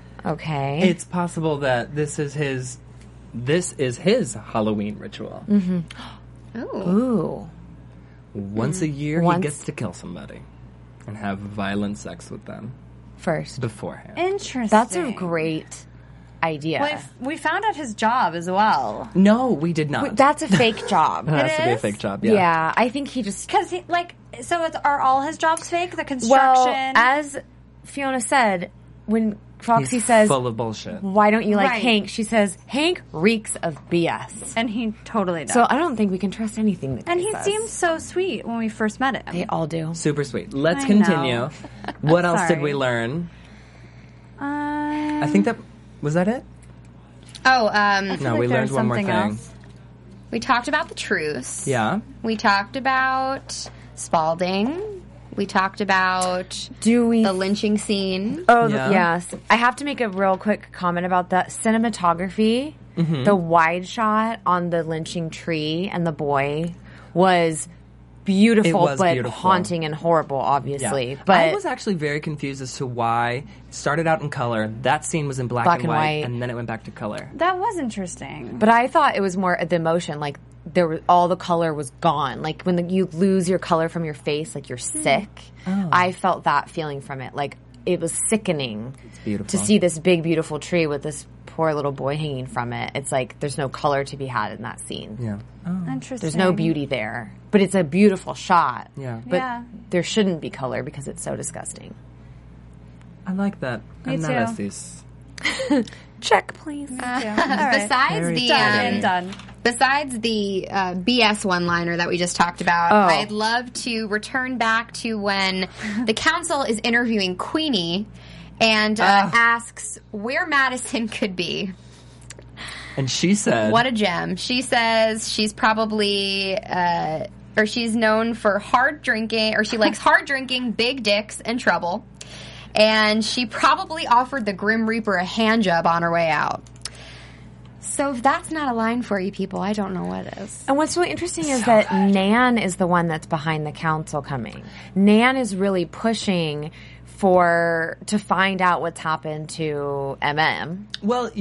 Speaker 5: Okay.
Speaker 4: It's possible that this is his Halloween ritual.
Speaker 5: Mm-hmm. Ooh.
Speaker 4: Once a year, he gets to kill somebody and have violent sex with them.
Speaker 5: First.
Speaker 4: Beforehand.
Speaker 7: Interesting.
Speaker 5: That's a great idea.
Speaker 7: Well, we found out his job as well.
Speaker 4: No, we did not.
Speaker 5: That's a fake job.
Speaker 4: It has to be a fake job, yeah.
Speaker 5: Yeah, I think he just...
Speaker 7: Because, are all his jobs fake? The construction?
Speaker 5: Well, as Fiona said, when Foxy says,
Speaker 4: full of bullshit.
Speaker 5: why don't you like
Speaker 7: Right.
Speaker 5: Hank? She says, Hank reeks of BS.
Speaker 7: And he totally does.
Speaker 5: So I don't think we can trust anything that
Speaker 7: and
Speaker 5: he
Speaker 7: he
Speaker 5: says.
Speaker 7: seems so sweet when we first met him.
Speaker 5: They all do.
Speaker 4: Super sweet. Let's
Speaker 7: I
Speaker 4: continue.
Speaker 7: know.
Speaker 4: What else did
Speaker 7: Sorry.
Speaker 4: we learn? I think was that it?
Speaker 6: Oh,
Speaker 4: No, we learned one more thing.
Speaker 7: Else.
Speaker 6: we talked about the truce.
Speaker 4: Yeah.
Speaker 6: We talked about Spalding. We talked about
Speaker 5: Do we?
Speaker 6: the lynching scene.
Speaker 5: Oh,
Speaker 4: Yeah.
Speaker 5: yes. I have to make a real quick comment about the cinematography.
Speaker 4: Mm-hmm.
Speaker 5: The wide shot on the lynching tree and the boy was beautiful,
Speaker 4: It was
Speaker 5: but
Speaker 4: beautiful.
Speaker 5: haunting and horrible, obviously.
Speaker 4: Yeah.
Speaker 5: But
Speaker 4: I was actually very confused as to why it started out in color. That scene was in black and white, and then it went back to color.
Speaker 7: That was interesting.
Speaker 5: But I thought it was more the emotion, like all the color was gone. Like when you lose your color from your face, like you're sick.
Speaker 4: Oh.
Speaker 5: I felt that feeling from it. Like it was sickening
Speaker 4: beautiful.
Speaker 5: to see this big, beautiful tree with this poor little boy hanging from it. It's like there's no color to be had in that scene.
Speaker 4: Yeah.
Speaker 7: Interesting.
Speaker 5: There's no beauty there, but it's a beautiful shot.
Speaker 4: Yeah.
Speaker 5: But
Speaker 7: Yeah.
Speaker 5: there shouldn't be color because it's so disgusting.
Speaker 4: I like that.
Speaker 7: Me too.
Speaker 4: Analysis.
Speaker 5: Check, please.
Speaker 6: Besides
Speaker 4: Very
Speaker 6: the
Speaker 4: exciting.
Speaker 7: Done.
Speaker 6: Besides the BS one-liner that we just talked about, I'd love to return back to when the council is interviewing Queenie and asks where Madison could be.
Speaker 4: And she said,
Speaker 6: What a gem. She says she's probably, or she's known for hard drinking, or she likes hard drinking, big dicks, and trouble. And she probably offered the Grim Reaper a hand job on her way out. So if that's not a line for you people, I don't know what is.
Speaker 5: And what's really interesting is that Nan is the one that's behind the council coming. Nan is really pushing to find out what's happened to MM.
Speaker 4: well,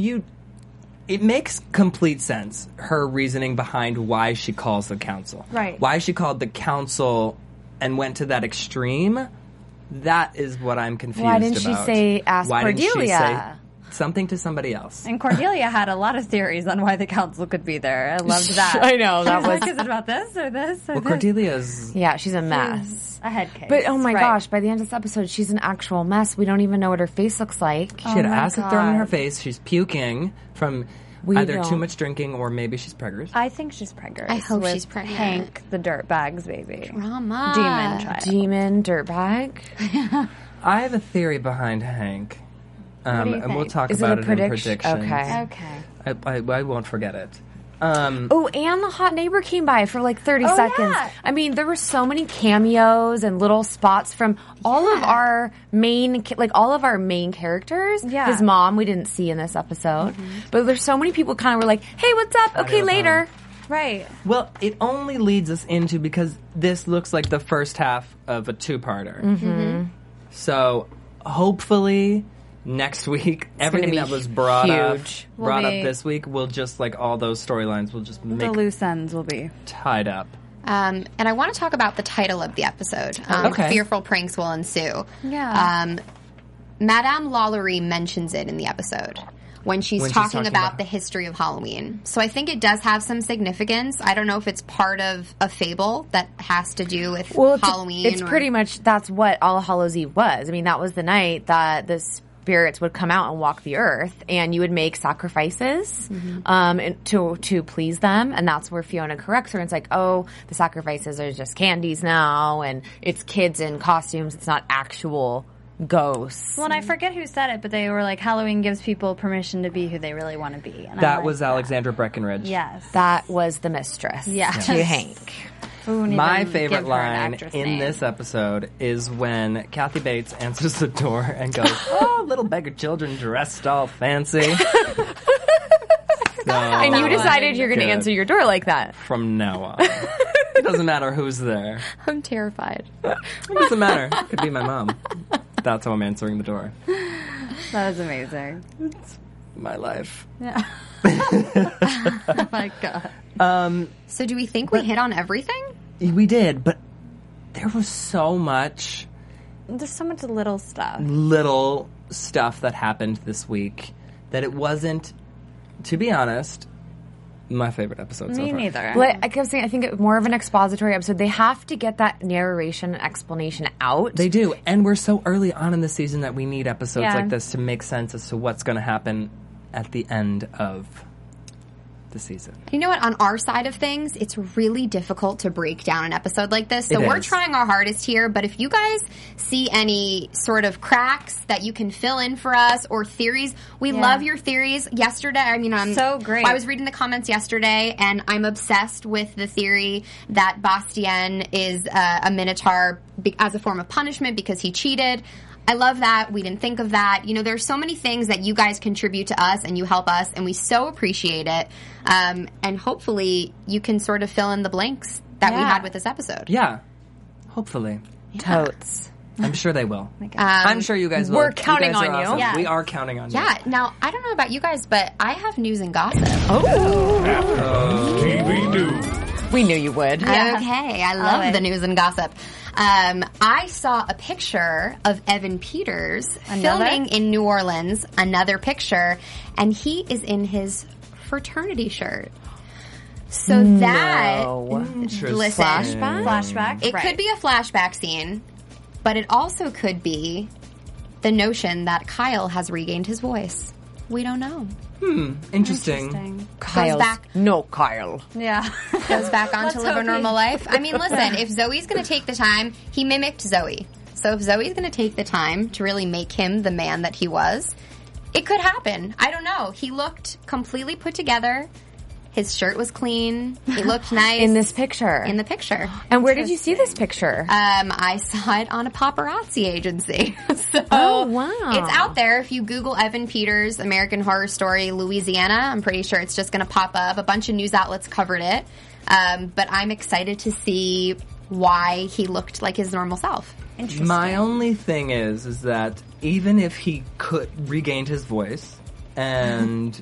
Speaker 4: it makes complete sense, her reasoning behind why she calls the council.
Speaker 7: Right.
Speaker 4: Why she called the council and went to that extreme, that is what I'm confused about.
Speaker 5: Why didn't she say ask
Speaker 4: Why didn't she
Speaker 5: Cordelia?
Speaker 4: say something to somebody else?
Speaker 7: And Cordelia had a lot of theories on why the council could be there. I loved that.
Speaker 5: I know, that
Speaker 7: She
Speaker 5: was-
Speaker 7: like, is it about this or this or
Speaker 4: Well,
Speaker 7: this?
Speaker 4: Cordelia's...
Speaker 5: Yeah, she's a mess.
Speaker 7: A head case.
Speaker 5: But oh my
Speaker 7: Right.
Speaker 5: gosh, by the end of this episode, she's an actual mess. We don't even know what her face looks like.
Speaker 4: She had
Speaker 7: my
Speaker 4: acid thrown in her
Speaker 7: God.
Speaker 4: face. She's puking from
Speaker 5: We
Speaker 4: either
Speaker 5: don't.
Speaker 4: too much drinking or maybe she's preggers.
Speaker 7: I think she's pregnant.
Speaker 6: I hope
Speaker 7: with
Speaker 6: she's pregnant.
Speaker 7: Hank, the dirtbag's baby.
Speaker 6: Drama.
Speaker 7: Demon child.
Speaker 5: Demon dirtbag.
Speaker 4: I have a theory behind Hank.
Speaker 7: do you
Speaker 4: And we'll
Speaker 7: think?
Speaker 4: talk
Speaker 5: Is it
Speaker 4: about
Speaker 5: a
Speaker 4: it in
Speaker 5: prediction?
Speaker 4: predictions.
Speaker 5: Okay.
Speaker 7: Okay.
Speaker 4: I won't forget it.
Speaker 5: Oh, and the hot neighbor came by for like 30
Speaker 7: Oh,
Speaker 5: seconds.
Speaker 7: yeah.
Speaker 5: I mean, there were so many cameos and little spots from all of our main, all of our main characters.
Speaker 7: Yeah.
Speaker 5: His mom, we didn't see in this episode. But there's so many people kind of were like, hey, what's up? Okay, later.
Speaker 7: Right.
Speaker 4: Well, it only leads us into, because this looks like the first half of a two-parter. Mm-hmm. So hopefully next week, everything
Speaker 5: be
Speaker 4: that was brought up
Speaker 5: huge.
Speaker 7: Will be-
Speaker 4: this week will just, like, all those storylines will just
Speaker 7: The
Speaker 4: make
Speaker 7: loose ends will be.
Speaker 4: tied up.
Speaker 6: And I want to talk about the title of the episode.
Speaker 4: Okay.
Speaker 6: Fearful pranks will ensue.
Speaker 7: Yeah.
Speaker 6: Madame Lalaurie mentions it in the episode when she's talking about the history of Halloween. So I think it does have some significance. I don't know if it's part of a fable that has to do with Halloween.
Speaker 5: It's pretty much, that's what All Hallows Eve was. I mean, that was the night that the spirits would come out and walk the earth, and you would make sacrifices to please them, and that's where Fiona corrects her. And it's like, oh, the sacrifices are just candies now, and it's kids in costumes. It's not actual ghosts.
Speaker 7: Well, and I forget who said it, but they were like, Halloween gives people permission to be who they really want to be. And I
Speaker 4: That
Speaker 7: like
Speaker 4: was
Speaker 7: that.
Speaker 4: Alexandra Breckenridge.
Speaker 7: Yes.
Speaker 5: That was the mistress
Speaker 7: Yes.
Speaker 5: to Hank.
Speaker 7: Who wouldn't
Speaker 4: My
Speaker 7: even
Speaker 4: favorite
Speaker 7: give her an
Speaker 4: line
Speaker 7: actress
Speaker 4: in
Speaker 7: name?
Speaker 4: this episode is when Kathy Bates answers the door and goes, "Oh, little beggar children dressed all fancy."
Speaker 5: And you decided you're going to
Speaker 4: Good.
Speaker 5: answer your door like that.
Speaker 4: From now on. It doesn't matter who's there.
Speaker 6: I'm terrified.
Speaker 4: It doesn't matter. It could be my mom. That's how I'm answering the door.
Speaker 7: That was amazing.
Speaker 4: My life.
Speaker 7: Yeah. Oh my God.
Speaker 6: So do we think we hit on everything?
Speaker 4: We did, but there was so much
Speaker 7: There's so much little stuff.
Speaker 4: little stuff that happened this week that it wasn't, to be honest, my favorite episode so
Speaker 7: Me
Speaker 4: far.
Speaker 7: neither.
Speaker 5: Like I kept saying, I think it's more of an expository episode. They have to get that narration and explanation out.
Speaker 4: They do, and we're so early on in the season that we need episodes
Speaker 7: Yeah.
Speaker 4: like this to make sense as to what's going to happen at the end of the season.
Speaker 6: You know what? On our side of things, it's really difficult to break down an episode like this. So
Speaker 4: It
Speaker 6: we're
Speaker 4: is.
Speaker 6: trying our hardest here. But if you guys see any sort of cracks that you can fill in for us or theories, we love your theories. Yesterday,
Speaker 7: So great.
Speaker 6: I was reading the comments yesterday, and I'm obsessed with the theory that Bastien is a Minotaur as a form of punishment because he cheated. I love that. We didn't think of that. You know, there's so many things that you guys contribute to us and you help us, and we so appreciate it. And hopefully you can sort of fill in the blanks that we had with this episode.
Speaker 4: Yeah, hopefully.
Speaker 5: Totes.
Speaker 4: I'm sure they will. I'm sure you guys will.
Speaker 5: We're counting
Speaker 4: guys are
Speaker 5: on you.
Speaker 4: awesome.
Speaker 7: Yeah.
Speaker 4: We are counting on you.
Speaker 6: Yeah. Now, I don't know about you guys, but I have news and gossip.
Speaker 1: TV News.
Speaker 5: We knew you would.
Speaker 6: Okay, I love the news and gossip. I saw a picture of Evan Peters filming in New Orleans, another picture, and he is in his fraternity shirt. So that,
Speaker 4: Interesting.
Speaker 6: listen,
Speaker 7: Flashback.
Speaker 6: it could be a flashback scene, but it also could be the notion that Kyle has regained his voice. We don't know.
Speaker 4: Interesting.
Speaker 5: Kyle's
Speaker 6: back.
Speaker 5: No, Kyle.
Speaker 7: Yeah.
Speaker 6: Goes back on to
Speaker 7: Let's
Speaker 6: live a
Speaker 7: hope
Speaker 6: normal life. I mean, listen, if Zoe's going to take the time, he mimicked Zoe. So if Zoe's going to take the time to really make him the man that he was, it could happen. I don't know. He looked completely put together. His shirt was clean. He looked nice.
Speaker 5: In this picture.
Speaker 6: In the picture.
Speaker 5: And where did you see this picture?
Speaker 6: I saw it on a paparazzi agency. So
Speaker 5: Oh, wow.
Speaker 6: It's out there. If you Google Evan Peters, American Horror Story, Louisiana, I'm pretty sure it's just going to pop up. A bunch of news outlets covered it. But I'm excited to see why he looked like his normal self.
Speaker 4: My only thing is that even if he could regained his voice and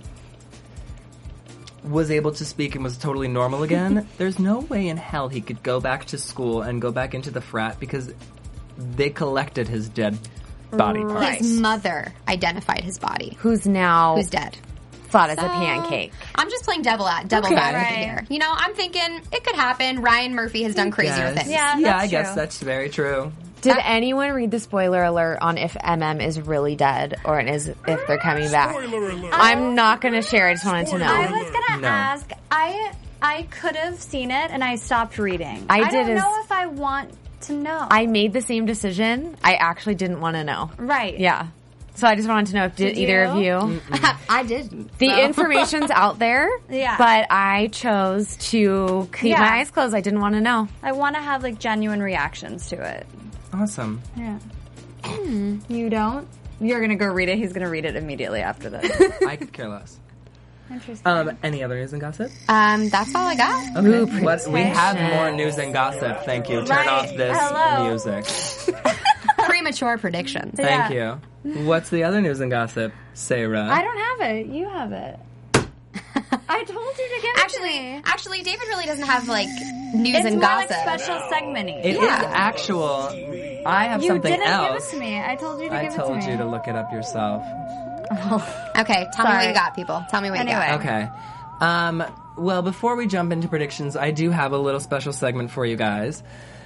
Speaker 4: was able to speak and was totally normal again, there's no way in hell he could go back to school and go back into the frat because they collected his dead body parts.
Speaker 6: His mother identified his body.
Speaker 5: Who's
Speaker 6: dead.
Speaker 5: Flat as a pancake.
Speaker 6: I'm just playing devil's advocate here. You know, I'm thinking it could happen. Ryan Murphy has done crazier things.
Speaker 7: Yeah,
Speaker 4: Yeah,
Speaker 7: that's
Speaker 4: I guess
Speaker 7: true.
Speaker 4: that's very true.
Speaker 5: Did anyone read the spoiler alert on if MM is really dead or if they're coming back?
Speaker 1: Spoiler alert.
Speaker 5: I'm not going to share. I just wanted to
Speaker 7: I
Speaker 5: know.
Speaker 7: was gonna
Speaker 4: No.
Speaker 7: ask. I could have seen it and I stopped reading.
Speaker 5: I
Speaker 7: don't
Speaker 5: did
Speaker 7: know if I want to know.
Speaker 5: I made the same decision. I actually didn't want to know.
Speaker 7: right.
Speaker 5: Yeah. So I just wanted to know if
Speaker 7: Did
Speaker 5: either of
Speaker 7: you?
Speaker 5: you.
Speaker 6: I didn't.
Speaker 5: The information's out there.
Speaker 7: Yeah.
Speaker 5: But I chose to keep
Speaker 7: Yeah.
Speaker 5: my eyes closed. I didn't want to know.
Speaker 7: I want to have like genuine reactions to it.
Speaker 4: Awesome.
Speaker 7: Yeah. You don't? You're gonna go read it. He's gonna read it immediately after this.
Speaker 4: I could care less.
Speaker 7: Interesting.
Speaker 4: Any other news and gossip?
Speaker 6: That's all I got.
Speaker 4: Okay. We have more news and gossip. Thank you. Turn off this
Speaker 7: Hello.
Speaker 4: music.
Speaker 6: Premature predictions.
Speaker 4: Thank you. What's the other news and gossip, Sarah?
Speaker 7: I don't have it. You have it. I told you to give it to me.
Speaker 6: Actually, David really doesn't have like news
Speaker 7: It's
Speaker 6: and
Speaker 7: more
Speaker 6: gossip.
Speaker 7: like special segment-y.
Speaker 4: It is actual. I have
Speaker 7: You
Speaker 4: something
Speaker 7: didn't
Speaker 4: else.
Speaker 7: give it to me. I told you to
Speaker 4: I
Speaker 7: give it to
Speaker 4: told
Speaker 7: me.
Speaker 4: you to look it up yourself.
Speaker 6: Okay, tell me what
Speaker 7: Sorry.
Speaker 6: you got, people. Tell me what you got.
Speaker 7: Anyway.
Speaker 4: Okay. Well, before we jump into predictions, I do have a little special segment for you guys.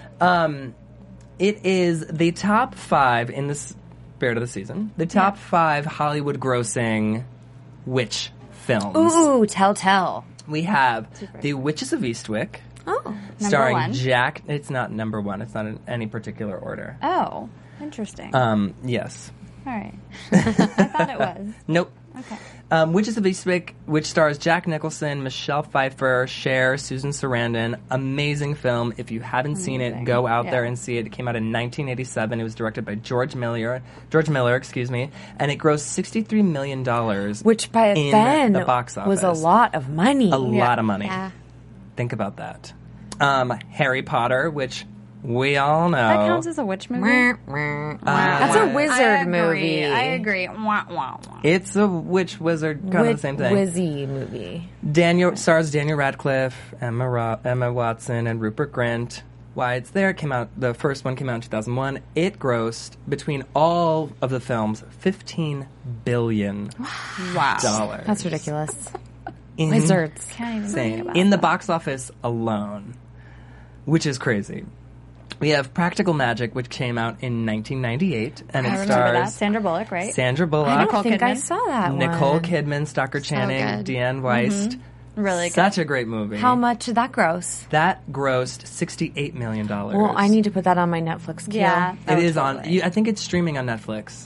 Speaker 4: It is the top 5 in the spirit of the season. The top 5 Hollywood grossing witch films.
Speaker 5: Ooh, tell.
Speaker 4: We have The Witches of Eastwick,
Speaker 5: Oh.
Speaker 4: starring
Speaker 7: one.
Speaker 4: Jack. It's not number 1. It's not in any particular order.
Speaker 7: Oh, interesting.
Speaker 4: Yes.
Speaker 7: All right. I thought it was.
Speaker 4: Nope.
Speaker 7: Okay.
Speaker 4: Witches of Eastwick, which stars Jack Nicholson, Michelle Pfeiffer, Cher, Susan Sarandon. Amazing film. If you haven't seen it, go out there and see it. It came out in 1987. It was directed by George Miller, and it grossed $63 million.
Speaker 5: Which by
Speaker 4: in
Speaker 5: then
Speaker 4: the box office
Speaker 5: was a lot of money.
Speaker 4: A lot of money.
Speaker 6: Yeah.
Speaker 4: Think about that. Harry Potter, which we all know.
Speaker 7: That counts as a witch movie?
Speaker 5: That's a wizard movie.
Speaker 7: I agree. Wah, wah, wah.
Speaker 4: It's a witch wizard, kind of the same thing.
Speaker 5: Wizzy movie.
Speaker 4: Stars Daniel Radcliffe, Emma Watson, and Rupert Grint. Why it's there, the first one came out in 2001. It grossed, between all of the films, $15 billion.
Speaker 7: Wow.
Speaker 5: That's ridiculous. Wizards.
Speaker 7: Can't even think
Speaker 4: Insane.
Speaker 7: about
Speaker 4: In the
Speaker 7: that.
Speaker 4: box office alone, which is crazy. We have Practical Magic, which came out in 1998, and it
Speaker 7: I remember that.
Speaker 4: stars
Speaker 7: Sandra Bullock, right?
Speaker 4: Sandra Bullock,
Speaker 5: I don't
Speaker 7: Nicole
Speaker 5: think I
Speaker 7: Kidman.
Speaker 5: saw that
Speaker 4: Nicole
Speaker 5: one.
Speaker 4: Kidman, Stockard Channing,
Speaker 6: good.
Speaker 4: Deanne Weist.
Speaker 7: Really good.
Speaker 4: Such a great movie.
Speaker 5: How much did that gross?
Speaker 4: That grossed $68 million.
Speaker 5: Well, I need to put that on my Netflix queue.
Speaker 7: Yeah.
Speaker 4: It
Speaker 7: Oh,
Speaker 4: is
Speaker 7: totally.
Speaker 4: on. I think it's streaming on Netflix.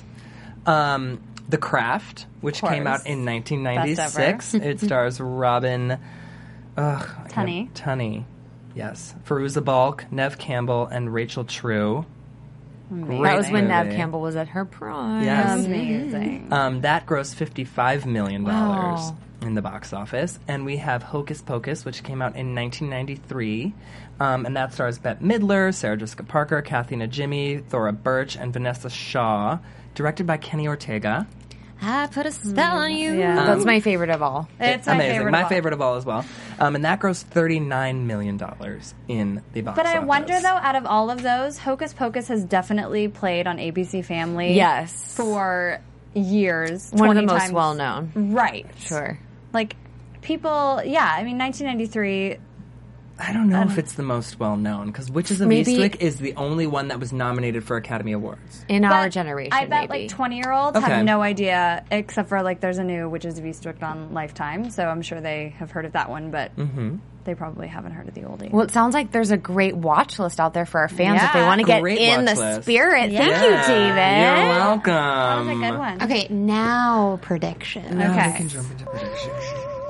Speaker 4: The Craft, which came out in 1996. It stars Robin
Speaker 7: Tunney.
Speaker 4: Tunney. Yes. Fairuza Balk, Nev Campbell, and Rachel True. Great
Speaker 5: That was when Nev
Speaker 4: movie.
Speaker 5: Campbell was at her prime.
Speaker 4: Yes.
Speaker 7: Amazing.
Speaker 4: That grossed $55 million
Speaker 5: Wow.
Speaker 4: in the box office. And we have Hocus Pocus, which came out in 1993. And that stars Bette Midler, Sarah Jessica Parker, Kathy Najimy, Thora Birch, and Vanessa Shaw. Directed by Kenny Ortega.
Speaker 6: I put a spell on you.
Speaker 5: Yeah, that's my favorite of all.
Speaker 7: It's my
Speaker 4: Amazing.
Speaker 7: favorite.
Speaker 4: My
Speaker 7: of all.
Speaker 4: favorite of all as well. And that grossed $39 million in the box
Speaker 7: But
Speaker 4: office.
Speaker 7: I wonder, though, out of all of those, Hocus Pocus has definitely played on ABC Family.
Speaker 5: Yes.
Speaker 7: For years.
Speaker 5: One of the
Speaker 7: 20
Speaker 5: most
Speaker 7: times.
Speaker 5: well-known.
Speaker 7: Right.
Speaker 5: Sure.
Speaker 7: Like, people, yeah, I mean, 1993,
Speaker 4: I don't know if it's the most well-known, because Witches of
Speaker 5: Maybe-
Speaker 4: Eastwick is the only one that was nominated for Academy Awards.
Speaker 5: In our
Speaker 7: But
Speaker 5: generation,
Speaker 7: I bet
Speaker 5: maybe.
Speaker 7: like 20-year-olds
Speaker 4: Okay.
Speaker 7: have no idea, except for like there's a new Witches of Eastwick on Lifetime, so I'm sure they have heard of that one, but they probably haven't heard of the oldie.
Speaker 5: Well, it sounds like there's a great watch list out there for our fans if they
Speaker 7: Yeah.
Speaker 5: want to get
Speaker 4: Great
Speaker 5: in
Speaker 4: watch
Speaker 5: the
Speaker 4: list.
Speaker 5: spirit.
Speaker 7: Yeah.
Speaker 5: Thank you, David.
Speaker 4: You're welcome.
Speaker 7: that was a good one.
Speaker 6: Okay, now prediction.
Speaker 4: Now
Speaker 7: Okay.
Speaker 4: we can jump into predictions.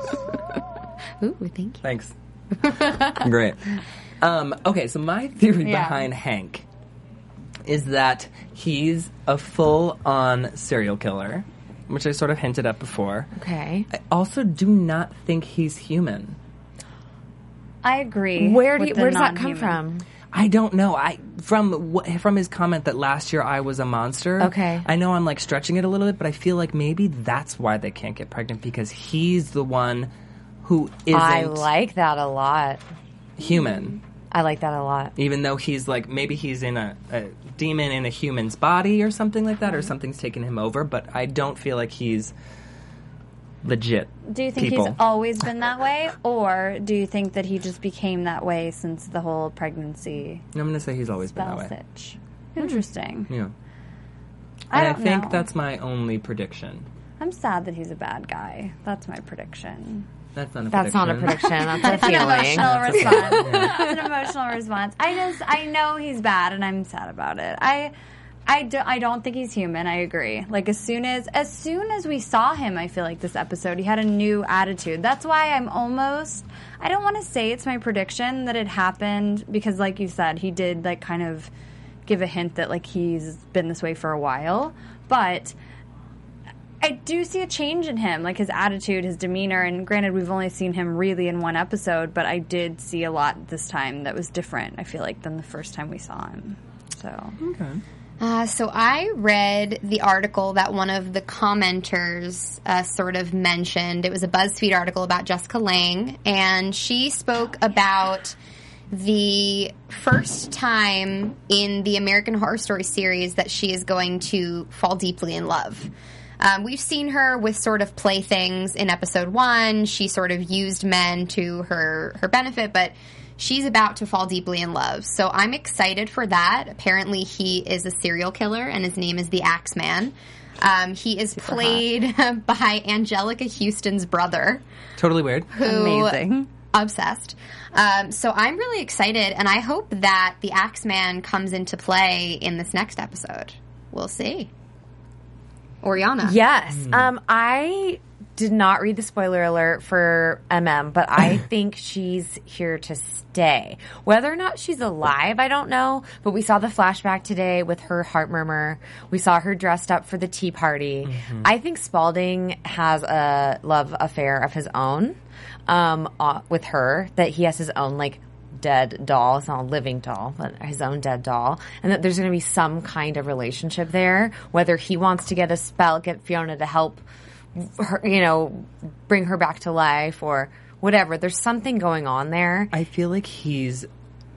Speaker 6: Ooh, thank you.
Speaker 4: Thanks. Great. Okay, so my theory
Speaker 7: Yeah.
Speaker 4: behind Hank is that he's a full-on serial killer, which I sort of hinted at before.
Speaker 5: Okay.
Speaker 4: I also do not think he's human.
Speaker 7: I agree.
Speaker 5: Where
Speaker 7: with the
Speaker 5: does that come
Speaker 7: non-human.
Speaker 5: from?
Speaker 4: I don't know. From his comment that last year I was a monster.
Speaker 5: Okay.
Speaker 4: I know I'm like stretching it a little bit, but I feel like maybe that's why they can't get pregnant, because he's the one who isn't
Speaker 5: I like that a lot.
Speaker 4: human.
Speaker 5: I like that a lot.
Speaker 4: Even though he's like, maybe he's in a demon in a human's body or something like that, or something's taken him over, but I don't feel like he's legit.
Speaker 7: Do you think
Speaker 4: people.
Speaker 7: he's always been that way, or do you think that he just became that way since the whole pregnancy
Speaker 4: I'm going to say he's always been
Speaker 7: spell
Speaker 4: that way.
Speaker 7: stitch? Interesting.
Speaker 4: Yeah.
Speaker 7: I
Speaker 4: And I
Speaker 7: don't
Speaker 4: think
Speaker 7: know.
Speaker 4: that's my only prediction.
Speaker 7: I'm sad that he's a bad guy. That's my prediction.
Speaker 4: That's not a
Speaker 5: That's
Speaker 4: prediction.
Speaker 5: not a prediction. That's a
Speaker 7: It's an
Speaker 5: feeling.
Speaker 7: emotional response. That's an emotional response. I know he's bad, and I'm sad about it. I don't think he's human. I agree. Like as soon as we saw him, I feel like this episode he had a new attitude. That's why I don't want to say it's my prediction that it happened, because like you said, he did like kind of give a hint that like he's been this way for a while, but I do see a change in him, like his attitude, his demeanor, and granted, we've only seen him really in one episode, but I did see a lot this time that was different, I feel like, than the first time we saw him. So,
Speaker 6: So I read the article that one of the commenters sort of mentioned. It was a BuzzFeed article about Jessica Lange, and she spoke about the first time in the American Horror Story series that she is going to fall deeply in love. We've seen her with sort of playthings in episode 1. She sort of used men to her benefit, but she's about to fall deeply in love. So I'm excited for that. Apparently he is a serial killer, and his name is the Axeman. He is played by Angelica Houston's brother.
Speaker 4: Totally weird.
Speaker 6: Who,
Speaker 7: amazing.
Speaker 6: Obsessed. So I'm really excited, and I hope that the Axeman comes into play in this next episode. We'll see. Oriana.
Speaker 5: Yes. I did not read the spoiler alert for but I think she's here to stay. Whether or not she's alive, I don't know. But we saw the flashback today with her heart murmur. We saw her dressed up for the tea party. I think Spalding has a love affair of his own with her, that he has his own, like, dead doll. It's not a living doll, but his own dead doll. And that there's going to be some kind of relationship there, whether he wants to get a spell, get Fiona to help her, bring her back to life or whatever. There's something going on there.
Speaker 4: I feel like he's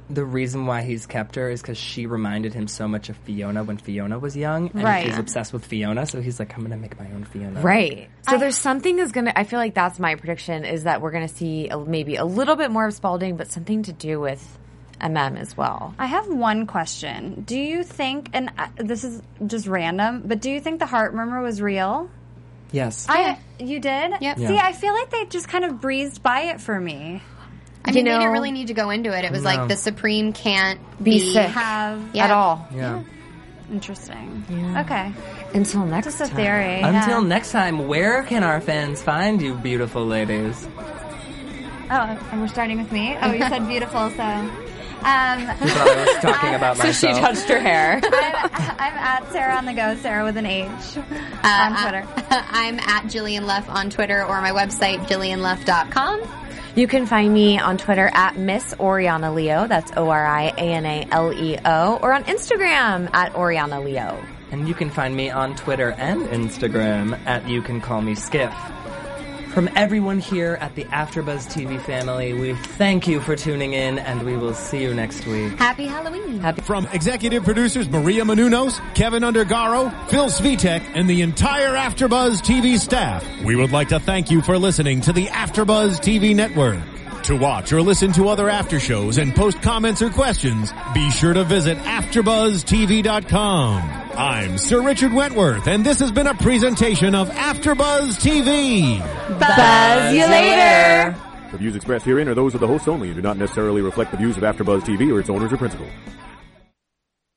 Speaker 4: the reason why he's kept her is because she reminded him so much of Fiona when Fiona was young. And
Speaker 5: Right.
Speaker 4: he's obsessed with Fiona, so he's like, I'm going to make my own Fiona.
Speaker 5: Right. So there's something that's going to, I feel like that's my prediction, is that we're going to see maybe a little bit more of Spalding, but something to do with MM as well.
Speaker 7: I have one question. Do you think, and this is just random, but do you think the heart murmur was real?
Speaker 4: Yes.
Speaker 7: You did?
Speaker 6: Yep.
Speaker 7: See,
Speaker 4: Yeah.
Speaker 7: I feel like they just kind of breezed by it for me.
Speaker 6: I mean, they didn't really need to go into it. It was
Speaker 4: No.
Speaker 6: like the Supreme can't
Speaker 5: Be sick.
Speaker 6: Yeah.
Speaker 5: At all.
Speaker 4: Yeah.
Speaker 7: Interesting.
Speaker 5: Yeah.
Speaker 7: Okay.
Speaker 5: Until next
Speaker 7: Just a
Speaker 5: time.
Speaker 7: theory.
Speaker 4: Until next time, where can our fans find you, beautiful ladies?
Speaker 7: Oh, and we're starting with me? Oh, you said beautiful, so...
Speaker 4: You thought I was talking about
Speaker 5: So
Speaker 4: myself.
Speaker 5: she touched her hair.
Speaker 7: I'm at Sarah on the Go, Sarah with an H, on Twitter.
Speaker 6: I'm at Jillian Leff on Twitter or my website, jillianleff.com.
Speaker 5: You can find me on Twitter at Miss Oriana Leo. That's ORIANALEO. Or on Instagram at Oriana Leo.
Speaker 4: And you can find me on Twitter and Instagram at You Can Call Me Skiff. From everyone here at the AfterBuzz TV family, we thank you for tuning in, and we will see you next week.
Speaker 6: Happy Halloween.
Speaker 3: From executive producers Maria Menounos, Kevin Undergaro, Phil Svitek, and the entire AfterBuzz TV staff, we would like to thank you for listening to the AfterBuzz TV network. To watch or listen to other after shows and post comments or questions, be sure to visit AfterBuzzTV.com. I'm Sir Richard Wentworth, and this has been a presentation of AfterBuzz TV.
Speaker 5: Buzz you later.
Speaker 8: The views expressed herein are those of the hosts only and do not necessarily reflect the views of AfterBuzz TV or its owners or principals.